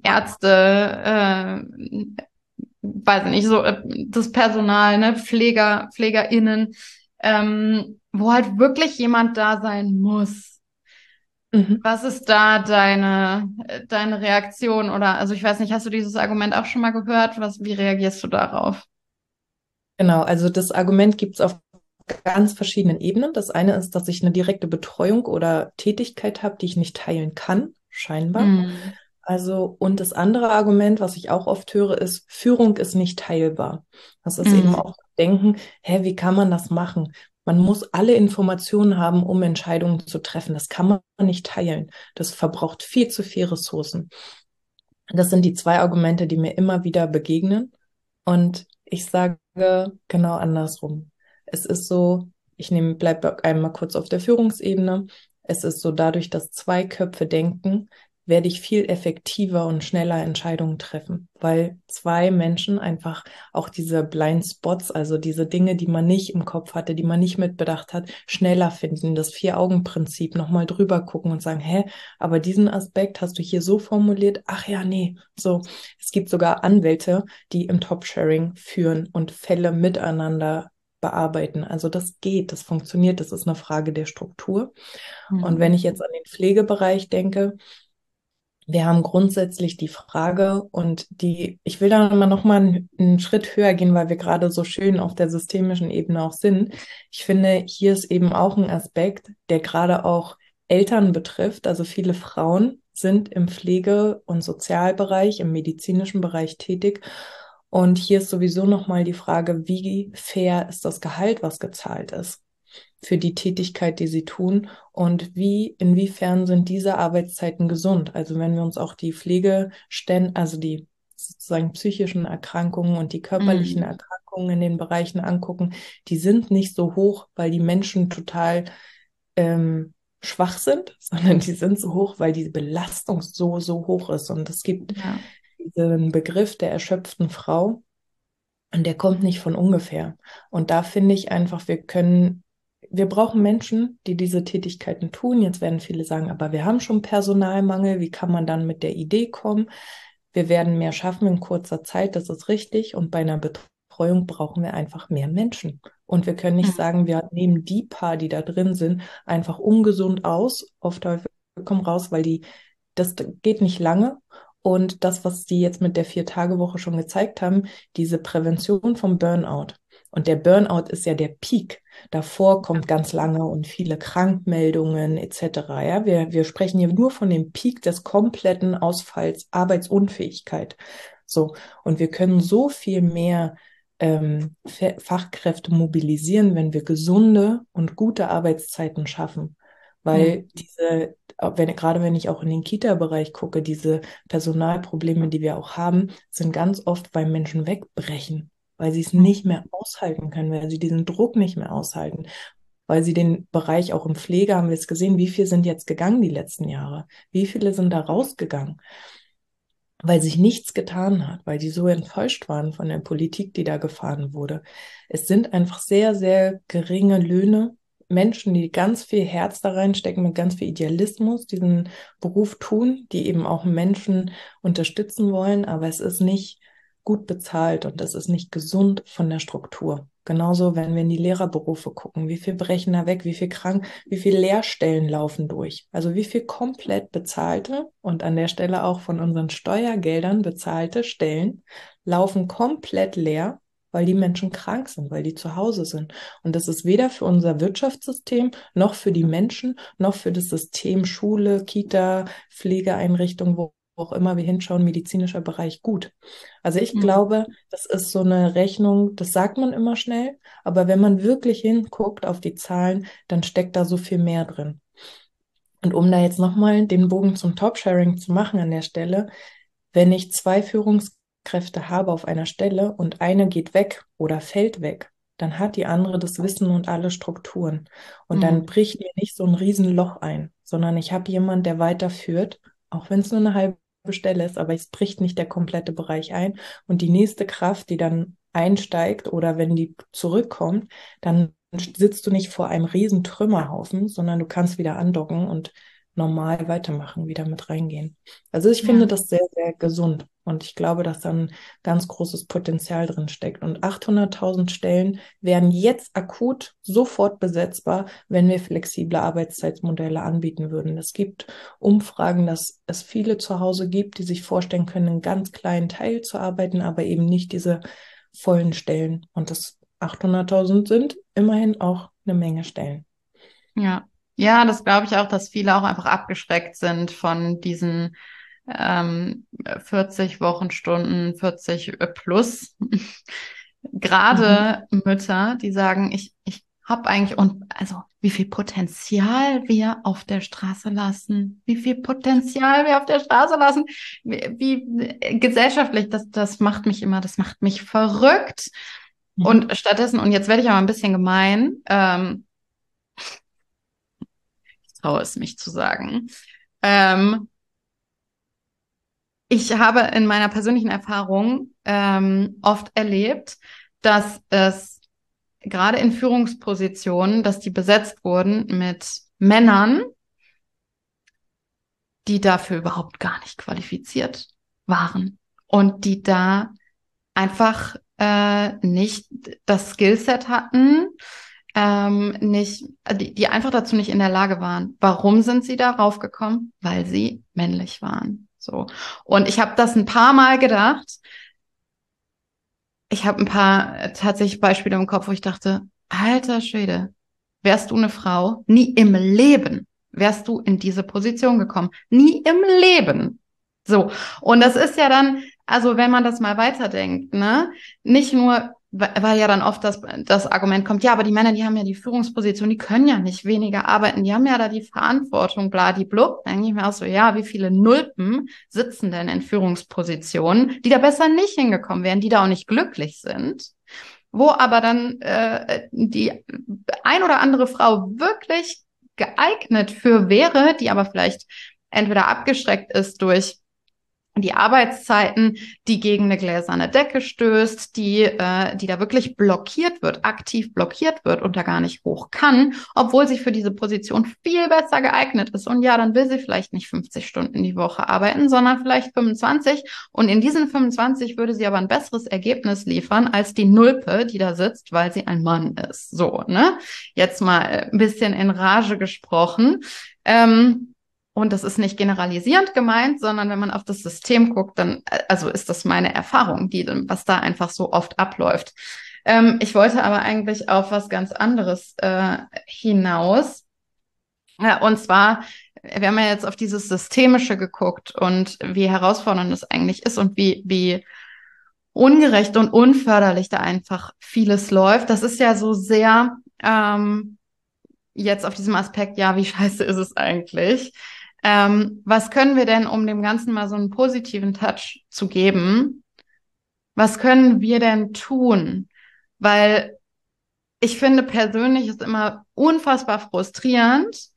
S1: Ärzte, äh, weiß ich nicht, so äh, das Personal, ne, Pfleger, PflegerInnen, ähm, wo halt wirklich jemand da sein muss.
S2: Mhm.
S1: Was ist da deine, äh, deine Reaktion? Oder, also ich weiß nicht, hast du dieses Argument auch schon mal gehört? Was, wie reagierst du darauf?
S2: Genau, also das Argument gibt es auf ganz verschiedenen Ebenen. Das eine ist, dass ich eine direkte Betreuung oder Tätigkeit habe, die ich nicht teilen kann, scheinbar.
S1: Hm.
S2: Also, und das andere Argument, was ich auch oft höre, ist, Führung ist nicht teilbar. Das ist eben
S1: Hm.
S2: auch Denken, hä, wie kann man das machen? Man muss alle Informationen haben, um Entscheidungen zu treffen. Das kann man nicht teilen. Das verbraucht viel zu viel Ressourcen. Das sind die zwei Argumente, die mir immer wieder begegnen. Und ich sage genau andersrum. Es ist so, ich nehme, bleib einmal kurz auf der Führungsebene. Es ist so, dadurch, dass zwei Köpfe denken, werde ich viel effektiver und schneller Entscheidungen treffen, weil zwei Menschen einfach auch diese Blind Spots, also diese Dinge, die man nicht im Kopf hatte, die man nicht mitbedacht hat, schneller finden, das Vier-Augen-Prinzip nochmal drüber gucken und sagen, hä, aber diesen Aspekt hast du hier so formuliert, ach ja, nee, so. Es gibt sogar Anwälte, die im Top-Sharing führen und Fälle miteinander bearbeiten. Also das geht, das funktioniert, das ist eine Frage der Struktur. Und wenn
S1: Hm.
S2: ich jetzt an den Pflegebereich denke, wir haben grundsätzlich die Frage und die, ich will da mal noch mal einen, einen Schritt höher gehen, weil wir gerade so schön auf der systemischen Ebene auch sind. Ich finde, hier ist eben auch ein Aspekt, der gerade auch Eltern betrifft. Also viele Frauen sind im Pflege- und Sozialbereich, im medizinischen Bereich tätig. Und hier ist sowieso noch mal die Frage, wie fair ist das Gehalt, was gezahlt ist für die Tätigkeit, die sie tun und wie, inwiefern sind diese Arbeitszeiten gesund? Also wenn wir uns auch die Pflegestände, also die sozusagen psychischen Erkrankungen und die körperlichen
S1: Hm.
S2: Erkrankungen in den Bereichen angucken, die sind nicht so hoch, weil die Menschen total ähm, schwach sind, sondern die sind so hoch, weil die Belastung so, so hoch ist. Und es gibt
S1: Ja.
S2: diesen Begriff der erschöpften Frau, und der kommt nicht von ungefähr. Und da finde ich einfach, wir können, wir brauchen Menschen, die diese Tätigkeiten tun. Jetzt werden viele sagen, aber wir haben schon Personalmangel. Wie kann man dann mit der Idee kommen? Wir werden mehr schaffen in kurzer Zeit, das ist richtig. Und bei einer Betreuung brauchen wir einfach mehr Menschen. Und wir können nicht
S1: Hm.
S2: sagen, wir nehmen die paar, die da drin sind, einfach ungesund aus, auf Teufel komm raus, weil die, das geht nicht lange. Und das, was die jetzt mit der Vier-Tage-Woche schon gezeigt haben, diese Prävention vom Burnout. Und der Burnout ist ja der Peak. Davor kommt ganz lange und viele Krankmeldungen et cetera. Ja, wir, wir sprechen hier nur von dem Peak des kompletten Ausfalls, Arbeitsunfähigkeit. So, und wir können so viel mehr ähm, Fachkräfte mobilisieren, wenn wir gesunde und gute Arbeitszeiten schaffen.
S1: Hm.
S2: Weil diese, wenn, gerade wenn ich auch in den Kita-Bereich gucke, diese Personalprobleme, die wir auch haben, sind ganz oft, weil Menschen wegbrechen, weil sie es nicht
S1: Hm.
S2: mehr aushalten können, weil sie diesen Druck nicht mehr aushalten, weil sie den Bereich auch im Pflege, haben wir es gesehen, wie viele sind jetzt gegangen die letzten Jahre? Wie viele sind da rausgegangen? weil sich nichts getan hat, weil die so enttäuscht waren von der Politik, die da gefahren wurde. Es sind einfach sehr, sehr geringe Löhne. Menschen, die ganz viel Herz da reinstecken, mit ganz viel Idealismus diesen Beruf tun, die eben auch Menschen unterstützen wollen, aber es ist nicht gut bezahlt und es ist nicht gesund von der Struktur. Genauso, wenn wir in die Lehrerberufe gucken, wie viel brechen da weg, wie viel krank, wie viel Lehrstellen laufen durch. Also wie viel komplett bezahlte und an der Stelle auch von unseren Steuergeldern bezahlte Stellen laufen komplett leer, weil die Menschen krank sind, weil die zu Hause sind. Und das ist weder für unser Wirtschaftssystem noch für die Menschen noch für das System Schule, Kita, Pflegeeinrichtung, wo auch immer wir hinschauen, medizinischer Bereich gut. Also ich
S1: Mhm.
S2: glaube, das ist so eine Rechnung, das sagt man immer schnell, aber wenn man wirklich hinguckt auf die Zahlen, dann steckt da so viel mehr drin. Und um da jetzt nochmal den Bogen zum Top-Sharing zu machen an der Stelle, wenn ich zwei Führungskräfte habe auf einer Stelle und eine geht weg oder fällt weg, dann hat die andere das Wissen und alle Strukturen. Und dann
S1: Mhm.
S2: bricht mir nicht so ein Riesenloch ein, sondern ich habe jemanden, der weiterführt, auch wenn es nur eine halbe Stelle ist, aber es bricht nicht der komplette Bereich ein. Und die nächste Kraft, die dann einsteigt oder wenn die zurückkommt, dann sitzt du nicht vor einem riesen Trümmerhaufen, sondern du kannst wieder andocken und normal weitermachen, wieder mit reingehen. Also ich finde
S1: Ja.
S2: das sehr, sehr gesund und ich glaube, dass da ein ganz großes Potenzial drin steckt. Und achthunderttausend Stellen wären jetzt akut sofort besetzbar, wenn wir flexible Arbeitszeitmodelle anbieten würden. Es gibt Umfragen, dass es viele zu Hause gibt, die sich vorstellen können, einen ganz kleinen Teil zu arbeiten, aber eben nicht diese vollen Stellen. Und das achthunderttausend sind immerhin auch eine Menge Stellen.
S1: Ja. Ja, das glaube ich auch, dass viele auch einfach abgeschreckt sind von diesen ähm, vierzig Wochenstunden, vierzig plus.
S2: Mhm.
S1: Gerade Mütter, die sagen, ich, ich habe eigentlich, und also wie viel Potenzial wir auf der Straße lassen, wie viel Potenzial wir auf der Straße lassen, wie, wie gesellschaftlich, das, das macht mich immer, das macht mich verrückt. Und
S2: Mhm.
S1: stattdessen, und jetzt werde ich aber ein bisschen gemein, ähm, ich traue es mich zu sagen, ähm, ich habe in meiner persönlichen Erfahrung ähm, oft erlebt, dass es gerade in Führungspositionen, dass die besetzt wurden mit Männern, die dafür überhaupt gar nicht qualifiziert waren und die da einfach äh, nicht das Skillset hatten, ähm, nicht, die, die einfach dazu nicht in der Lage waren. Warum sind sie darauf gekommen? Weil sie männlich waren. So. Und ich habe das ein paar Mal gedacht. Ich habe ein paar äh, tatsächlich Beispiele im Kopf, wo ich dachte, alter Schwede, wärst du eine Frau, nie im Leben wärst du in diese Position gekommen. Nie im Leben. So. Und das ist ja dann, also wenn man das mal weiterdenkt, ne, nicht nur, weil ja dann oft das, das Argument kommt, ja, aber die Männer, die haben ja die Führungsposition, die können ja nicht weniger arbeiten, die haben ja da die Verantwortung, bladiblub. Dann denke ich mir auch so, ja, wie viele Nulpen sitzen denn in Führungspositionen, die da besser nicht hingekommen wären, die da auch nicht glücklich sind, wo aber dann äh, die ein oder andere Frau wirklich geeignet für wäre, die aber vielleicht entweder abgeschreckt ist durch die Arbeitszeiten, die gegen eine gläserne Decke stößt, die, äh, die da wirklich blockiert wird, aktiv blockiert wird und da gar nicht hoch kann, obwohl sie für diese Position viel besser geeignet ist. Und ja, dann will sie vielleicht nicht fünfzig Stunden die Woche arbeiten, sondern vielleicht fünfundzwanzig. Und in diesen fünfundzwanzig würde sie aber ein besseres Ergebnis liefern als die Nulpe, die da sitzt, weil sie ein Mann ist. So, ne? Jetzt mal ein bisschen in Rage gesprochen. Ähm, und das ist nicht generalisierend gemeint, sondern wenn man auf das System guckt, dann, also ist das meine Erfahrung, die, was da einfach so oft abläuft. Ähm, ich wollte aber eigentlich auf was ganz anderes äh, hinaus. Ja, und zwar, wir haben ja jetzt auf dieses Systemische geguckt und wie herausfordernd es eigentlich ist und wie, wie ungerecht und unförderlich da einfach vieles läuft. Das ist ja so sehr ähm, jetzt auf diesem Aspekt, ja, wie scheiße ist es eigentlich? Ähm, was können wir denn, um dem Ganzen mal so einen positiven Touch zu geben, was können wir denn tun? Weil ich finde persönlich ist immer unfassbar frustrierend,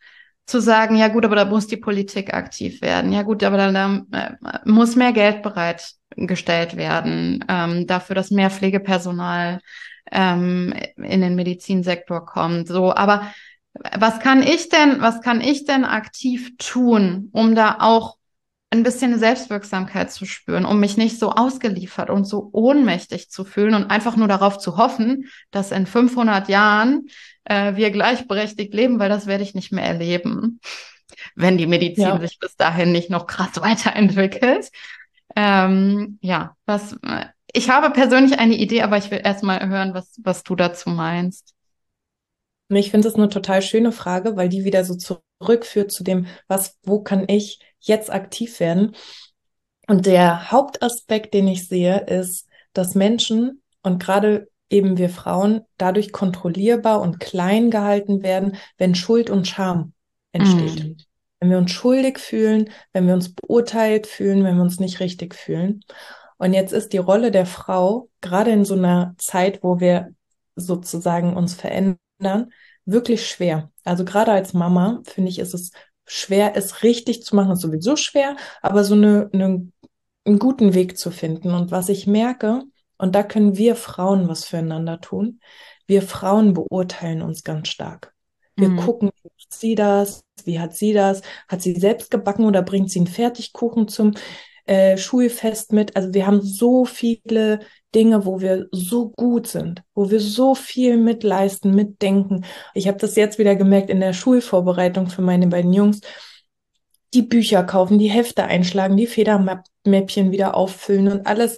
S1: zu sagen, ja gut, aber da muss die Politik aktiv werden. Ja gut, aber da, da äh, muss mehr Geld bereitgestellt werden, ähm, dafür, dass mehr Pflegepersonal ähm, in den Medizinsektor kommt. So, aber was kann ich denn, was kann ich denn aktiv tun, um da auch ein bisschen Selbstwirksamkeit zu spüren, um mich nicht so ausgeliefert und so ohnmächtig zu fühlen und einfach nur darauf zu hoffen, dass in fünfhundert Jahren äh, wir gleichberechtigt leben, weil das werde ich nicht mehr erleben, wenn die Medizin
S2: Ja,
S1: sich bis dahin nicht noch krass weiterentwickelt. Ähm, ja, was, äh, ich habe persönlich eine Idee, aber ich will erst mal hören, was, was du dazu meinst.
S2: ich finde es eine total schöne Frage, weil die wieder so zurückführt zu dem, was, wo kann ich jetzt aktiv werden? Und der Hauptaspekt, den ich sehe, ist, dass Menschen und gerade eben wir Frauen dadurch kontrollierbar und klein gehalten werden, wenn Schuld und Scham entsteht.
S1: Mm.
S2: Wenn wir uns schuldig fühlen, wenn wir uns beurteilt fühlen, wenn wir uns nicht richtig fühlen. Und jetzt ist die Rolle der Frau, gerade in so einer Zeit, wo wir sozusagen uns verändern, wirklich schwer. Also gerade als Mama, finde ich, ist es schwer, es richtig zu machen. Ist sowieso schwer, aber so eine, eine einen guten Weg zu finden. Und was ich merke, und da können wir Frauen was füreinander tun, wir Frauen beurteilen uns ganz stark. Wir
S1: Mm.
S2: gucken, wie macht sie das, wie hat sie das, hat sie selbst gebacken oder bringt sie einen Fertigkuchen zum äh, Schulfest mit. Also wir haben so viele Dinge, wo wir so gut sind, wo wir so viel mitleisten, mitdenken. Ich habe das jetzt wieder gemerkt in der Schulvorbereitung für meine beiden Jungs, die Bücher kaufen, die Hefte einschlagen, die Federmäppchen wieder auffüllen und alles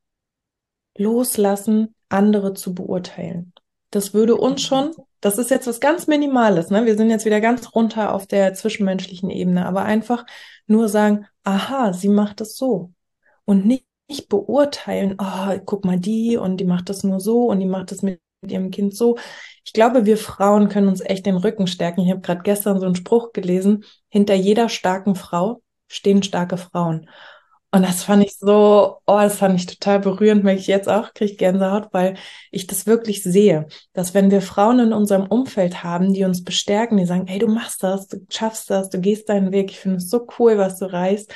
S2: loslassen, andere zu beurteilen. Das würde uns schon, das ist jetzt was ganz Minimales, ne? Wir sind jetzt wieder ganz runter auf der zwischenmenschlichen Ebene, aber einfach nur sagen, aha, sie macht es so. Und nicht, nicht beurteilen, oh, guck mal die und die macht das nur so und die macht das mit ihrem Kind so. Ich glaube, wir Frauen können uns echt den Rücken stärken. Ich habe gerade gestern so einen Spruch gelesen, hinter jeder starken Frau stehen starke Frauen. Und das fand ich so, oh, das fand ich total berührend, merke ich jetzt auch, kriege ich Gänsehaut, weil ich das wirklich sehe, dass wenn wir Frauen in unserem Umfeld haben, die uns bestärken, die sagen, hey, du machst das, du schaffst das, du gehst deinen Weg, ich finde es so cool, was du reißt,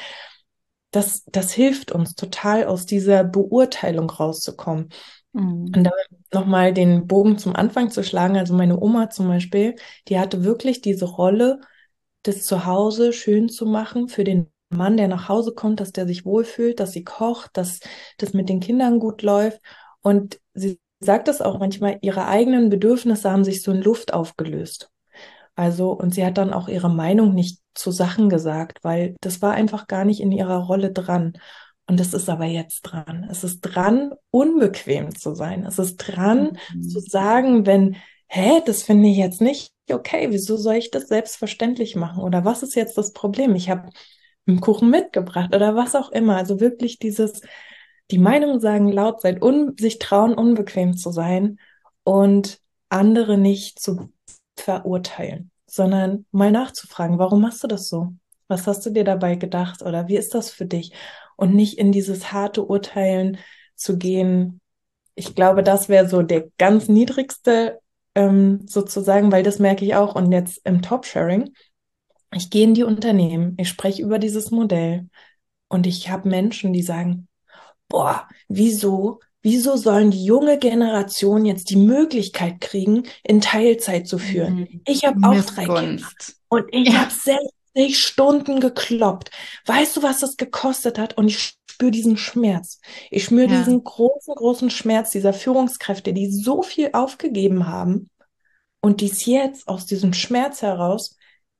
S2: das, das hilft uns total, aus dieser Beurteilung rauszukommen.
S1: Mm.
S2: Und da nochmal den Bogen zum Anfang zu schlagen, also meine Oma zum Beispiel, die hatte wirklich diese Rolle, das Zuhause schön zu machen für den Mann, der nach Hause kommt, dass der sich wohlfühlt, dass sie kocht, dass das mit den Kindern gut läuft. Und sie sagt es auch manchmal, ihre eigenen Bedürfnisse haben sich so in Luft aufgelöst. Also, und sie hat dann auch ihre Meinung nicht zu Sachen gesagt, weil das war einfach gar nicht in ihrer Rolle dran. Und es ist aber jetzt dran. Es ist dran, unbequem zu sein. Es ist dran, zu
S1: Mm.
S2: sagen, wenn, hä, das finde ich jetzt nicht okay, wieso soll ich das selbstverständlich machen? Oder was ist jetzt das Problem? Ich habe einen Kuchen mitgebracht oder was auch immer. Also wirklich dieses, die Meinung sagen laut sein, un, sich trauen, unbequem zu sein und andere nicht zu verurteilen, sondern mal nachzufragen, warum machst du das so? Was hast du dir dabei gedacht oder wie ist das für dich? Und nicht in dieses harte Urteilen zu gehen. Ich glaube, das wäre so der ganz niedrigste ähm, sozusagen, weil das merke ich auch. Und jetzt im Top-Sharing, ich gehe in die Unternehmen, ich spreche über dieses Modell und ich habe Menschen, die sagen, boah, wieso, wieso sollen die junge Generation jetzt die Möglichkeit kriegen, in Teilzeit zu führen?
S1: Mm.
S2: Ich habe auch drei Kinder
S1: Missgunst.
S2: und ich habe
S1: Ja,
S2: sechzig Stunden gekloppt. Weißt du, was das gekostet hat? Und ich spüre diesen Schmerz. Ich spüre
S1: ja,
S2: diesen großen, großen Schmerz dieser Führungskräfte, die so viel aufgegeben haben und die es jetzt aus diesem Schmerz heraus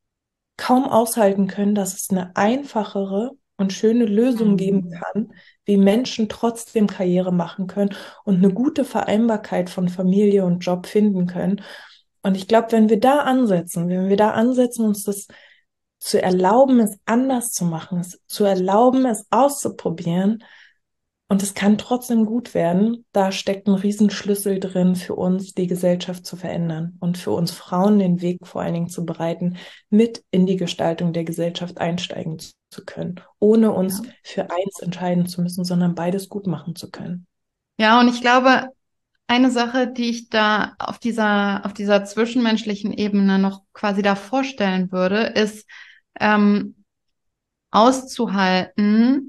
S2: kaum aushalten können, dass es eine einfachere und schöne Lösung geben
S1: mm.
S2: kann, wie Menschen trotzdem Karriere machen können und eine gute Vereinbarkeit von Familie und Job finden können. Und ich glaube, wenn wir da ansetzen, wenn wir da ansetzen, uns das zu erlauben, es anders zu machen, es zu erlauben, es auszuprobieren, und es kann trotzdem gut werden. Da steckt ein Riesenschlüssel drin für uns, die Gesellschaft zu verändern und für uns Frauen den Weg vor allen Dingen zu bereiten, mit in die Gestaltung der Gesellschaft einsteigen zu können, ohne uns
S1: Ja.
S2: für eins entscheiden zu müssen, sondern beides gut machen zu können.
S1: Ja, und ich glaube, eine Sache, die ich da auf dieser, auf dieser zwischenmenschlichen Ebene noch quasi da vorstellen würde, ist ähm, auszuhalten,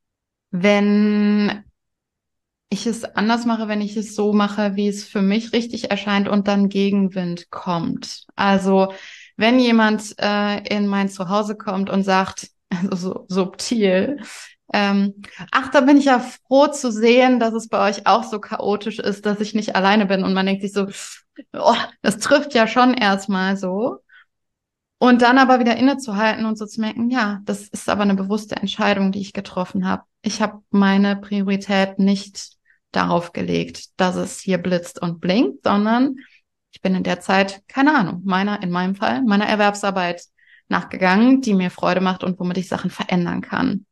S1: wenn ich es anders mache, wenn ich es so mache, wie es für mich richtig erscheint und dann Gegenwind kommt. Also wenn jemand äh, in mein Zuhause kommt und sagt, also so subtil, ähm, ach, da bin ich ja froh zu sehen, dass es bei euch auch so chaotisch ist, dass ich nicht alleine bin. Und man denkt sich so, oh, das trifft ja schon erstmal so. Und dann aber wieder innezuhalten und so zu merken, ja, das ist aber eine bewusste Entscheidung, die ich getroffen habe. Ich habe meine Priorität nicht darauf gelegt, dass es hier blitzt und blinkt, sondern ich bin in der Zeit, keine Ahnung, meiner, in meinem Fall, meiner Erwerbsarbeit nachgegangen, die mir Freude macht und womit ich Sachen verändern kann.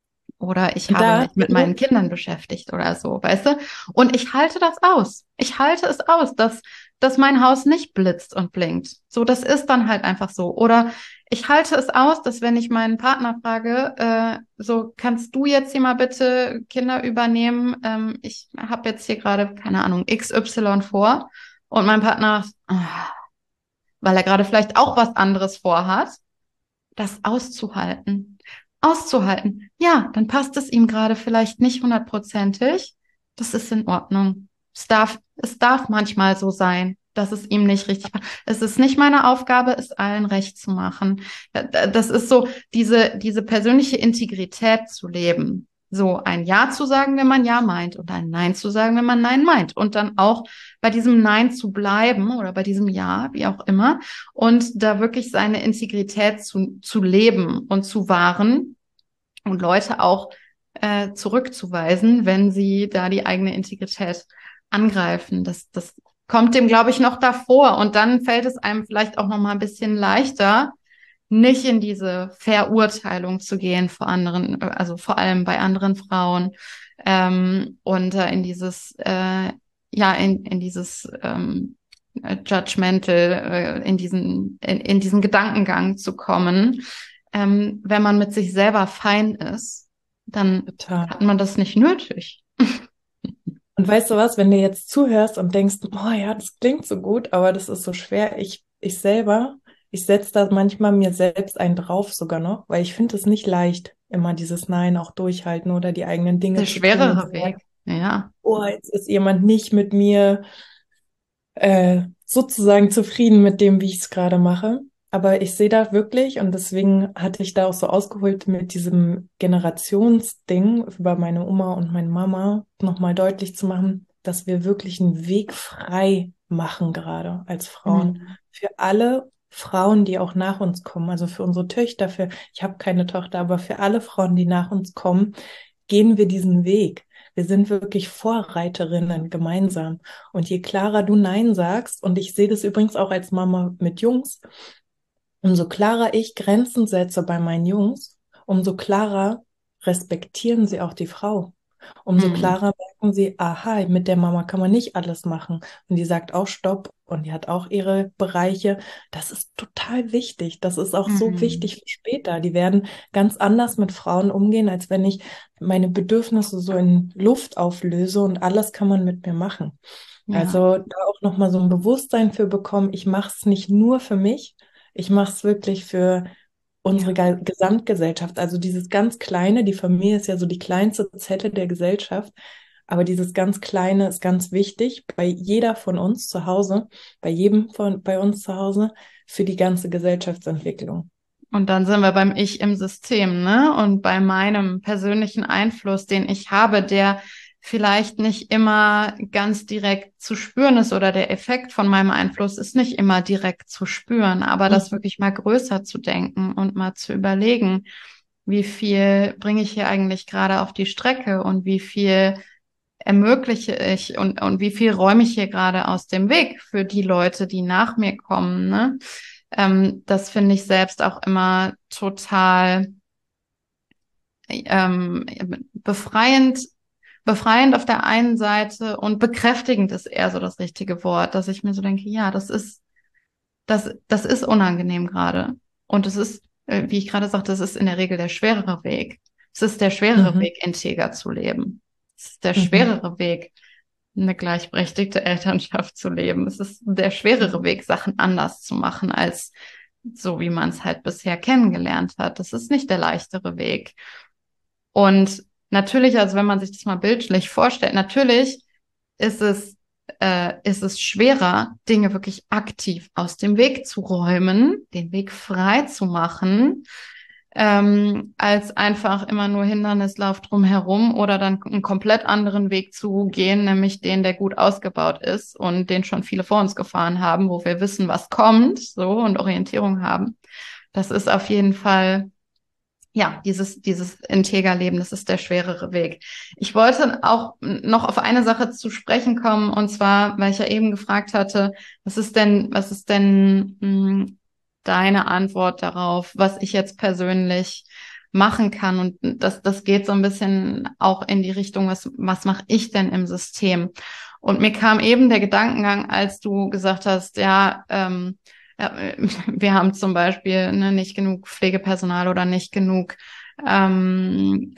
S1: Oder ich
S2: Und
S1: habe
S2: da,
S1: mich mit meinen Kindern beschäftigt oder so, weißt du? Und ich halte das aus. Ich halte es aus, dass, dass mein Haus nicht blitzt und blinkt. So, das ist dann halt einfach so. Oder ich halte es aus, dass wenn ich meinen Partner frage, äh, so, kannst du jetzt hier mal bitte Kinder übernehmen? Ähm, ich habe jetzt hier gerade, keine Ahnung, X Y vor. Und mein Partner, ah, weil er gerade vielleicht auch was anderes vorhat, das auszuhalten. Auszuhalten. Ja, dann passt es ihm gerade vielleicht nicht hundertprozentig. Das ist in Ordnung. Es darf, es darf manchmal so sein, dass es ihm nicht richtig passt. Es ist nicht meine Aufgabe, es allen recht zu machen. Das ist so, diese, diese persönliche Integrität zu leben. So ein Ja zu sagen, wenn man Ja meint und ein Nein zu sagen, wenn man Nein meint. Und dann auch bei diesem Nein zu bleiben oder bei diesem Ja, wie auch immer, und da wirklich seine Integrität zu, zu leben und zu wahren und Leute auch äh, zurückzuweisen, wenn sie da die eigene Integrität angreifen. Das, das kommt dem, glaube ich, noch davor. Und dann fällt es einem vielleicht auch noch mal ein bisschen leichter, nicht in diese Verurteilung zu gehen vor anderen, also vor allem bei anderen Frauen, ähm, und äh, in dieses, äh, ja, in, in dieses ähm, äh, Judgmental, äh, in diesen, in, in diesen Gedankengang zu kommen. Ähm, wenn man mit sich selber fein ist, dann
S2: total.
S1: hat man das nicht nötig.
S2: Und weißt du was, wenn du jetzt zuhörst und denkst, oh ja, das klingt so gut, aber das ist so schwer. Ich, ich selber, ich setze da manchmal mir selbst einen drauf sogar noch, weil ich finde es nicht leicht, immer dieses Nein auch durchhalten oder die eigenen Dinge
S1: Der
S2: zu tun und
S1: schwerere
S2: zu sagen,
S1: Weg, ja.
S2: oh, jetzt ist jemand nicht mit mir äh, sozusagen zufrieden mit dem, wie ich es gerade mache. Aber ich sehe da wirklich, und deswegen hatte ich da auch so ausgeholt mit diesem Generationsding über meine Oma und meine Mama, nochmal deutlich zu machen, dass wir wirklich einen Weg frei machen gerade als Frauen.
S1: Mhm.
S2: Für alle Frauen, die auch nach uns kommen, also für unsere Töchter, für, ich habe keine Tochter, aber für alle Frauen, die nach uns kommen, gehen wir diesen Weg. Wir sind wirklich Vorreiterinnen gemeinsam. Und je klarer du Nein sagst, und ich sehe das übrigens auch als Mama mit Jungs, umso klarer ich Grenzen setze bei meinen Jungs, umso klarer respektieren sie auch die Frau. Umso
S1: Mhm.
S2: klarer merken sie, aha, mit der Mama kann man nicht alles machen. Und die sagt auch Stopp und die hat auch ihre Bereiche. Das ist total wichtig. Das ist auch so
S1: Mhm.
S2: wichtig für später. Die werden ganz anders mit Frauen umgehen, als wenn ich meine Bedürfnisse so in Luft auflöse und alles kann man mit mir machen.
S1: Ja,
S2: Also da auch nochmal so ein Bewusstsein für bekommen, ich mache es nicht nur für mich, ich mache es wirklich für unsere
S1: ja.
S2: Ge Gesamtgesellschaft. Also dieses ganz Kleine, die Familie ist ja so die kleinste Zelle der Gesellschaft, aber dieses ganz Kleine ist ganz wichtig bei jeder von uns zu Hause, bei jedem von bei uns zu Hause für die ganze Gesellschaftsentwicklung.
S1: Und dann sind wir beim Ich im System, ne? Und bei meinem persönlichen Einfluss, den ich habe, der vielleicht nicht immer ganz direkt zu spüren ist oder der Effekt von meinem Einfluss ist nicht immer direkt zu spüren, aber das
S2: Mhm.
S1: wirklich mal größer zu denken und mal zu überlegen, wie viel bringe ich hier eigentlich gerade auf die Strecke und wie viel ermögliche ich und, und wie viel räume ich hier gerade aus dem Weg für die Leute, die nach mir kommen, ne? Ähm, das finde ich selbst auch immer total ähm, befreiend, befreiend auf der einen Seite und bekräftigend ist eher so das richtige Wort, dass ich mir so denke, ja, das ist, das, das ist unangenehm gerade. Und es ist, äh, wie ich gerade sagte, es ist in der Regel der schwerere Weg. Es ist der schwerere
S2: Mhm.
S1: Weg, integer zu leben. Es ist der
S2: Mhm.
S1: schwerere Weg, eine gleichberechtigte Elternschaft zu leben. Es ist der schwerere Weg, Sachen anders zu machen, als so, wie man es halt bisher kennengelernt hat. Das ist nicht der leichtere Weg. Und natürlich, also wenn man sich das mal bildlich vorstellt, natürlich ist es, äh, ist es schwerer, Dinge wirklich aktiv aus dem Weg zu räumen, den Weg frei zu machen, ähm, als einfach immer nur Hindernislauf drumherum oder dann einen komplett anderen Weg zu gehen, nämlich den, der gut ausgebaut ist und den schon viele vor uns gefahren haben, wo wir wissen, was kommt, so und Orientierung haben. Das ist auf jeden Fall, ja, dieses, dieses Integerleben, das ist der schwerere Weg. Ich wollte auch noch auf eine Sache zu sprechen kommen, und zwar, weil ich ja eben gefragt hatte, was ist denn, was ist denn mh, deine Antwort darauf, was ich jetzt persönlich machen kann? Und das, das geht so ein bisschen auch in die Richtung, was, was mache ich denn im System? Und mir kam eben der Gedankengang, als du gesagt hast, ja, ähm, ja, wir haben zum Beispiel ne, nicht genug Pflegepersonal oder nicht genug ähm,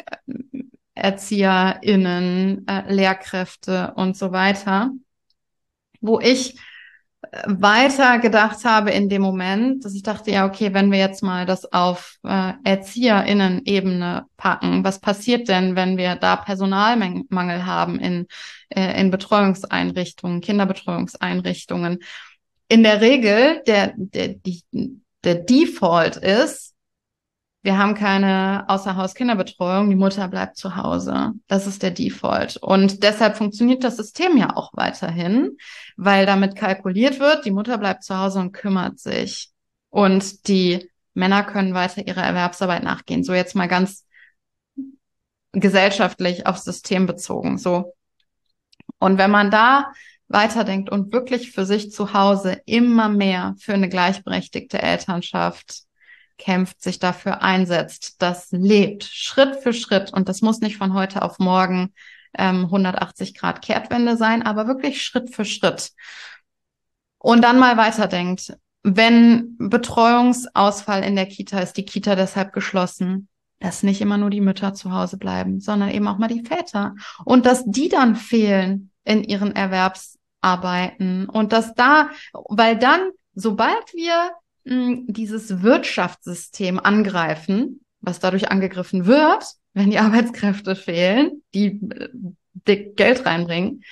S1: ErzieherInnen, äh, Lehrkräfte und so weiter, wo ich weiter gedacht habe in dem Moment, dass ich dachte, ja, okay, wenn wir jetzt mal das auf äh, ErzieherInnen-Ebene packen, was passiert denn, wenn wir da Personalmangel haben in, äh, in Betreuungseinrichtungen, Kinderbetreuungseinrichtungen? In der Regel, der, der, die, der Default ist, wir haben keine Außerhaus-Kinderbetreuung, die Mutter bleibt zu Hause. Das ist der Default. Und deshalb funktioniert das System ja auch weiterhin, weil damit kalkuliert wird, die Mutter bleibt zu Hause und kümmert sich. Und die Männer können weiter ihrer Erwerbsarbeit nachgehen. So jetzt mal ganz gesellschaftlich aufs System bezogen. So. Und wenn man da weiterdenkt und wirklich für sich zu Hause immer mehr für eine gleichberechtigte Elternschaft kämpft, sich dafür einsetzt, das lebt Schritt für Schritt, und das muss nicht von heute auf morgen ähm, hundertachtzig Grad Kehrtwende sein, aber wirklich Schritt für Schritt. Und dann mal weiterdenkt, wenn Betreuungsausfall in der Kita ist, die Kita deshalb geschlossen, dass nicht immer nur die Mütter zu Hause bleiben, sondern eben auch mal die Väter. Und dass die dann fehlen in ihren Erwerbsarbeiten. Und dass da, weil dann, sobald wir mh, dieses Wirtschaftssystem angreifen, was dadurch angegriffen wird, wenn die Arbeitskräfte fehlen, die äh, dick Geld reinbringen,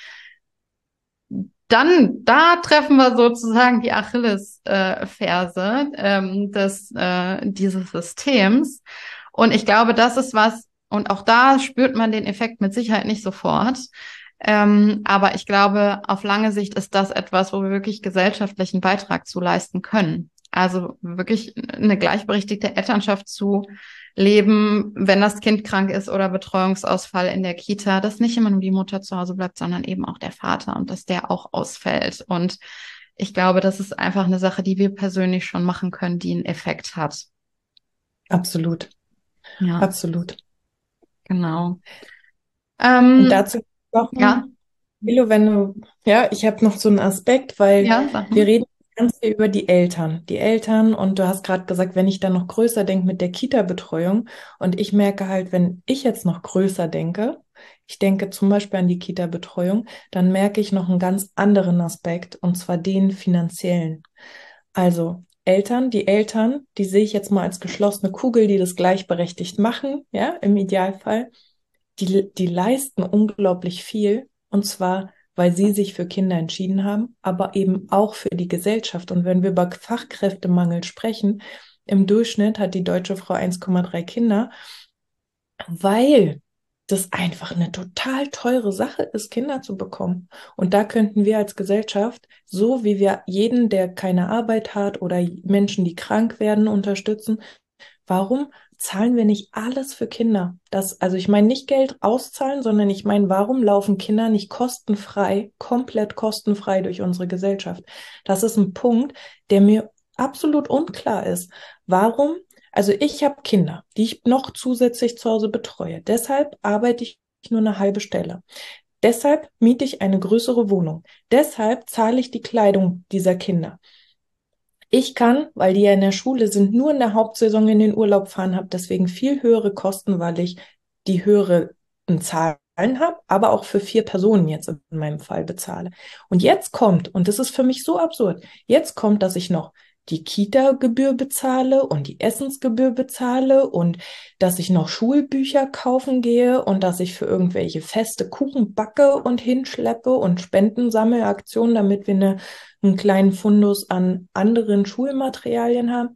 S1: dann, da treffen wir sozusagen die Achillesferse ähm, des, äh, dieses Systems. Und ich glaube, das ist was, und auch da spürt man den Effekt mit Sicherheit nicht sofort. Ähm, aber ich glaube, auf lange Sicht ist das etwas, wo wir wirklich gesellschaftlichen Beitrag zu leisten können. Also wirklich eine gleichberechtigte Elternschaft zu leben, wenn das Kind krank ist oder Betreuungsausfall in der Kita, dass nicht immer nur die Mutter zu Hause bleibt, sondern eben auch der Vater, und dass der auch ausfällt. Und ich glaube, das ist einfach eine Sache, die wir persönlich schon machen können, die einen Effekt hat.
S2: Absolut.
S1: Ja,
S2: Absolut.
S1: genau.
S2: Und
S1: Ähm,
S2: dazu noch,
S1: ja,
S2: Milo, wenn du, ja, ich habe noch so einen Aspekt, weil
S1: ja, sag
S2: wir
S1: mal.
S2: reden ganz viel über die Eltern. Die Eltern, und du hast gerade gesagt, wenn ich dann noch größer denke mit der Kita-Betreuung, und ich merke halt, wenn ich jetzt noch größer denke, ich denke zum Beispiel an die Kita-Betreuung, dann merke ich noch einen ganz anderen Aspekt, und zwar den finanziellen. Also Eltern, die Eltern, die sehe ich jetzt mal als geschlossene Kugel, die das gleichberechtigt machen, ja, im Idealfall, die, die leisten unglaublich viel, und zwar, weil sie sich für Kinder entschieden haben, aber eben auch für die Gesellschaft. Und wenn wir über Fachkräftemangel sprechen, im Durchschnitt hat die deutsche Frau eins Komma drei Kinder, weil das einfach eine total teure Sache ist, Kinder zu bekommen. Und da könnten wir als Gesellschaft, so wie wir jeden, der keine Arbeit hat oder Menschen, die krank werden, unterstützen, warum zahlen wir nicht alles für Kinder? Das, also ich meine nicht Geld auszahlen, sondern ich meine, warum laufen Kinder nicht kostenfrei, komplett kostenfrei durch unsere Gesellschaft? Das ist ein Punkt, der mir absolut unklar ist. Warum? Also ich habe Kinder, die ich noch zusätzlich zu Hause betreue. Deshalb arbeite ich nur eine halbe Stelle. Deshalb miete ich eine größere Wohnung. Deshalb zahle ich die Kleidung dieser Kinder. Ich kann, weil die ja in der Schule sind, nur in der Hauptsaison in den Urlaub fahren, habe deswegen viel höhere Kosten, weil ich die höheren Zahlen habe, aber auch für vier Personen jetzt in meinem Fall bezahle. Und jetzt kommt, und das ist für mich so absurd, jetzt kommt, dass ich noch die Kita-Gebühr bezahle und die Essensgebühr bezahle und dass ich noch Schulbücher kaufen gehe und dass ich für irgendwelche Feste Kuchen backe und hinschleppe und Spendensammelaktionen, damit wir eine, einen kleinen Fundus an anderen Schulmaterialien haben.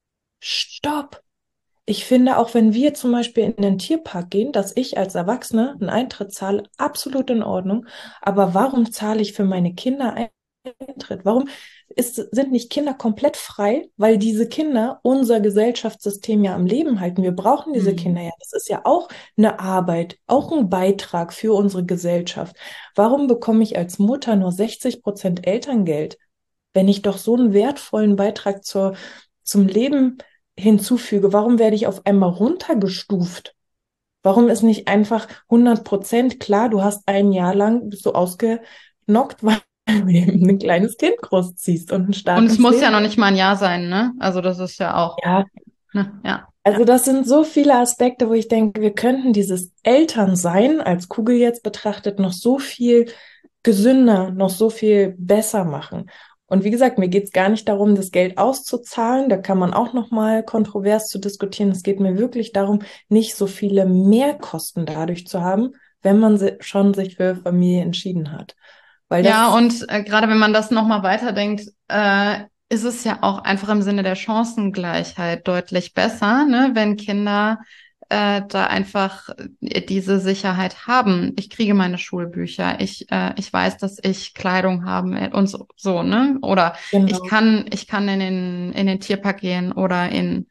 S2: Stopp! Ich finde, auch wenn wir zum Beispiel in den Tierpark gehen, dass ich als Erwachsene einen Eintritt zahle, absolut in Ordnung. Aber warum zahle ich für meine Kinder Eintritt? Warum ist, sind nicht Kinder komplett frei? Weil diese Kinder unser Gesellschaftssystem ja am Leben halten. Wir brauchen diese
S1: Mhm.
S2: Kinder ja. Das ist ja auch eine Arbeit, auch ein Beitrag für unsere Gesellschaft. Warum bekomme ich als Mutter nur sechzig Prozent Elterngeld, wenn ich doch so einen wertvollen Beitrag zur, zum Leben hinzufüge? Warum werde ich auf einmal runtergestuft? Warum ist nicht einfach hundert Prozent klar, du hast ein Jahr lang, bist du ausgenockt, weil du eben ein kleines Kind großziehst und einen Start
S1: Und es
S2: ins
S1: muss
S2: Leben.
S1: ja noch nicht mal ein Jahr sein, ne? Also das ist ja auch,
S2: Ja,
S1: ne? Ja.
S2: also das sind so viele Aspekte, wo ich denke, wir könnten dieses Elternsein als Kugel jetzt betrachtet noch so viel gesünder, noch so viel besser machen. Und wie gesagt, mir geht es gar nicht darum, das Geld auszuzahlen. Da kann man auch noch mal kontrovers zu diskutieren. Es geht mir wirklich darum, nicht so viele Mehrkosten dadurch zu haben, wenn man si- schon sich für Familie entschieden hat. Weil
S1: Ja,
S2: das,
S1: und äh, gerade wenn man das nochmal weiterdenkt, äh, ist es ja auch einfach im Sinne der Chancengleichheit deutlich besser, ne, wenn Kinder äh, da einfach äh, diese Sicherheit haben. Ich kriege meine Schulbücher, ich, äh, ich weiß, dass ich Kleidung habe äh, und so, so, ne? Oder ich
S2: genau,
S1: kann, ich kann in den, in den Tierpark gehen oder in,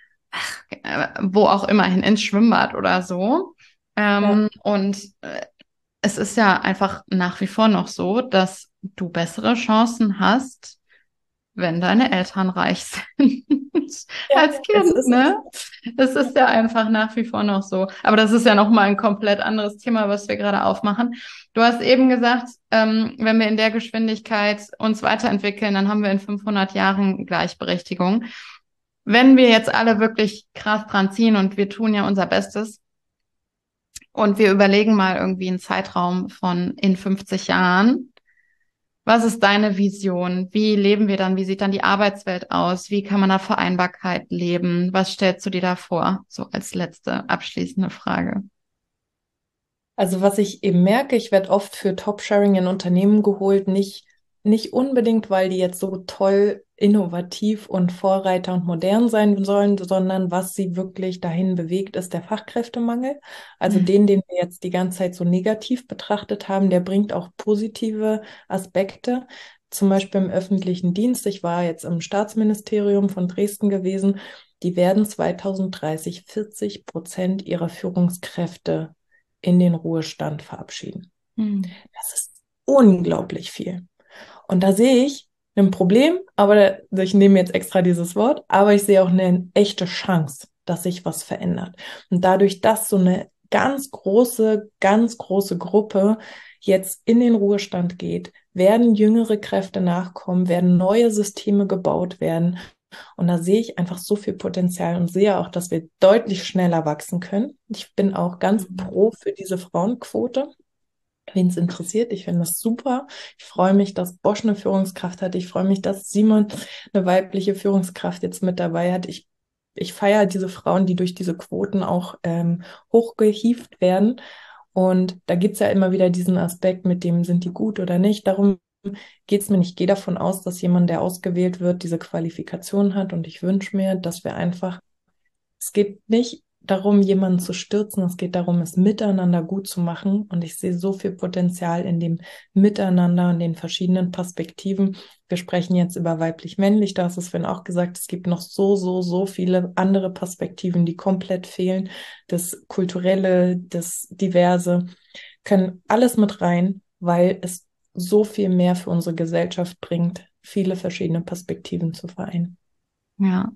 S1: äh, wo auch immer hin, ins Schwimmbad oder so.
S2: ja.
S1: Ähm, und äh, es ist ja einfach nach wie vor noch so, dass du bessere Chancen hast, wenn deine Eltern reich sind
S2: Ja,
S1: als
S2: es
S1: Kind,
S2: ist,
S1: ne? Es ist ja einfach nach wie vor noch so. Aber das ist ja nochmal ein komplett anderes Thema, was wir gerade aufmachen. Du hast eben gesagt, ähm, wenn wir in der Geschwindigkeit uns weiterentwickeln, dann haben wir in fünfhundert Jahren Gleichberechtigung. Wenn wir jetzt alle wirklich krass dran ziehen und wir tun ja unser Bestes, und wir überlegen mal irgendwie einen Zeitraum von in fünfzig Jahren. Was ist deine Vision? Wie leben wir dann? Wie sieht dann die Arbeitswelt aus? Wie kann man da Vereinbarkeit leben? Was stellst du dir da vor? So als letzte abschließende Frage.
S2: also was ich eben merke, ich werde oft für Top-Sharing in Unternehmen geholt, nicht, nicht unbedingt, weil die jetzt so toll, innovativ und Vorreiter und modern sein sollen, sondern was sie wirklich dahin bewegt, ist der Fachkräftemangel. Also
S1: Mhm.
S2: den, den wir jetzt die ganze Zeit so negativ betrachtet haben, der bringt auch positive Aspekte. Zum Beispiel im öffentlichen Dienst. Ich war jetzt im Staatsministerium von Dresden gewesen. Die werden zweitausenddreißig vierzig Prozent ihrer Führungskräfte in den Ruhestand verabschieden.
S1: Mhm.
S2: Das ist unglaublich viel. Und da sehe ich ein Problem, aber ich nehme jetzt extra dieses Wort, aber ich sehe auch eine echte Chance, dass sich was verändert. Und dadurch, dass so eine ganz große, ganz große Gruppe jetzt in den Ruhestand geht, werden jüngere Kräfte nachkommen, werden neue Systeme gebaut werden. Und da sehe ich einfach so viel Potenzial und sehe auch, dass wir deutlich schneller wachsen können. Ich bin auch ganz
S1: Mhm.
S2: pro für diese Frauenquote. Wen es interessiert, ich finde das super. Ich freue mich, dass Bosch eine Führungskraft hat. Ich freue mich, dass Simon eine weibliche Führungskraft jetzt mit dabei hat. Ich, ich feiere diese Frauen, die durch diese Quoten auch ähm, hochgehievt werden. Und da gibt's ja immer wieder diesen Aspekt, mit dem sind die gut oder nicht. Darum geht's mir nicht. Ich gehe davon aus, dass jemand, der ausgewählt wird, diese Qualifikation hat. Und ich wünsche mir, dass wir einfach, es geht nicht darum, jemanden zu stürzen. Es geht darum, es miteinander gut zu machen. Und ich sehe so viel Potenzial in dem Miteinander und den verschiedenen Perspektiven. Wir sprechen jetzt über weiblich-männlich. Da hast du es vorhin auch gesagt, es gibt noch so, so, so viele andere Perspektiven, die komplett fehlen. Das Kulturelle, das Diverse, können alles mit rein, weil es so viel mehr für unsere Gesellschaft bringt, viele verschiedene Perspektiven zu vereinen.
S1: Ja,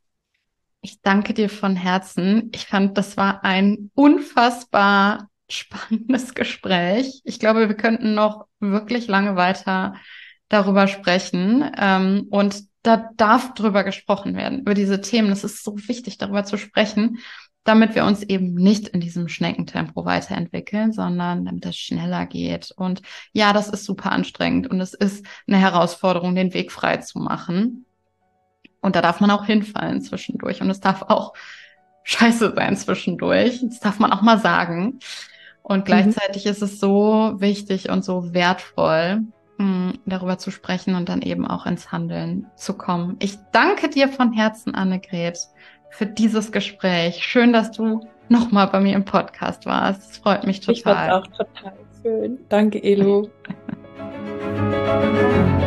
S1: ich danke dir von Herzen. Ich fand, das war ein unfassbar spannendes Gespräch. Ich glaube, wir könnten noch wirklich lange weiter darüber sprechen. Ähm, und da darf drüber gesprochen werden, über diese Themen. Es ist so wichtig, darüber zu sprechen, damit wir uns eben nicht in diesem Schneckentempo weiterentwickeln, sondern damit es schneller geht. Und ja, das ist super anstrengend und es ist eine Herausforderung, den Weg frei zu machen. Und da darf man auch hinfallen zwischendurch und es darf auch scheiße sein zwischendurch. Das darf man auch mal sagen. Und gleichzeitig mhm. ist es so wichtig und so wertvoll, mh, darüber zu sprechen und dann eben auch ins Handeln zu kommen. Ich danke dir von Herzen, Annegret, für dieses Gespräch. Schön, dass du nochmal bei mir im Podcast warst. Es freut mich total.
S2: Ich fand es auch total schön. Danke, Elo.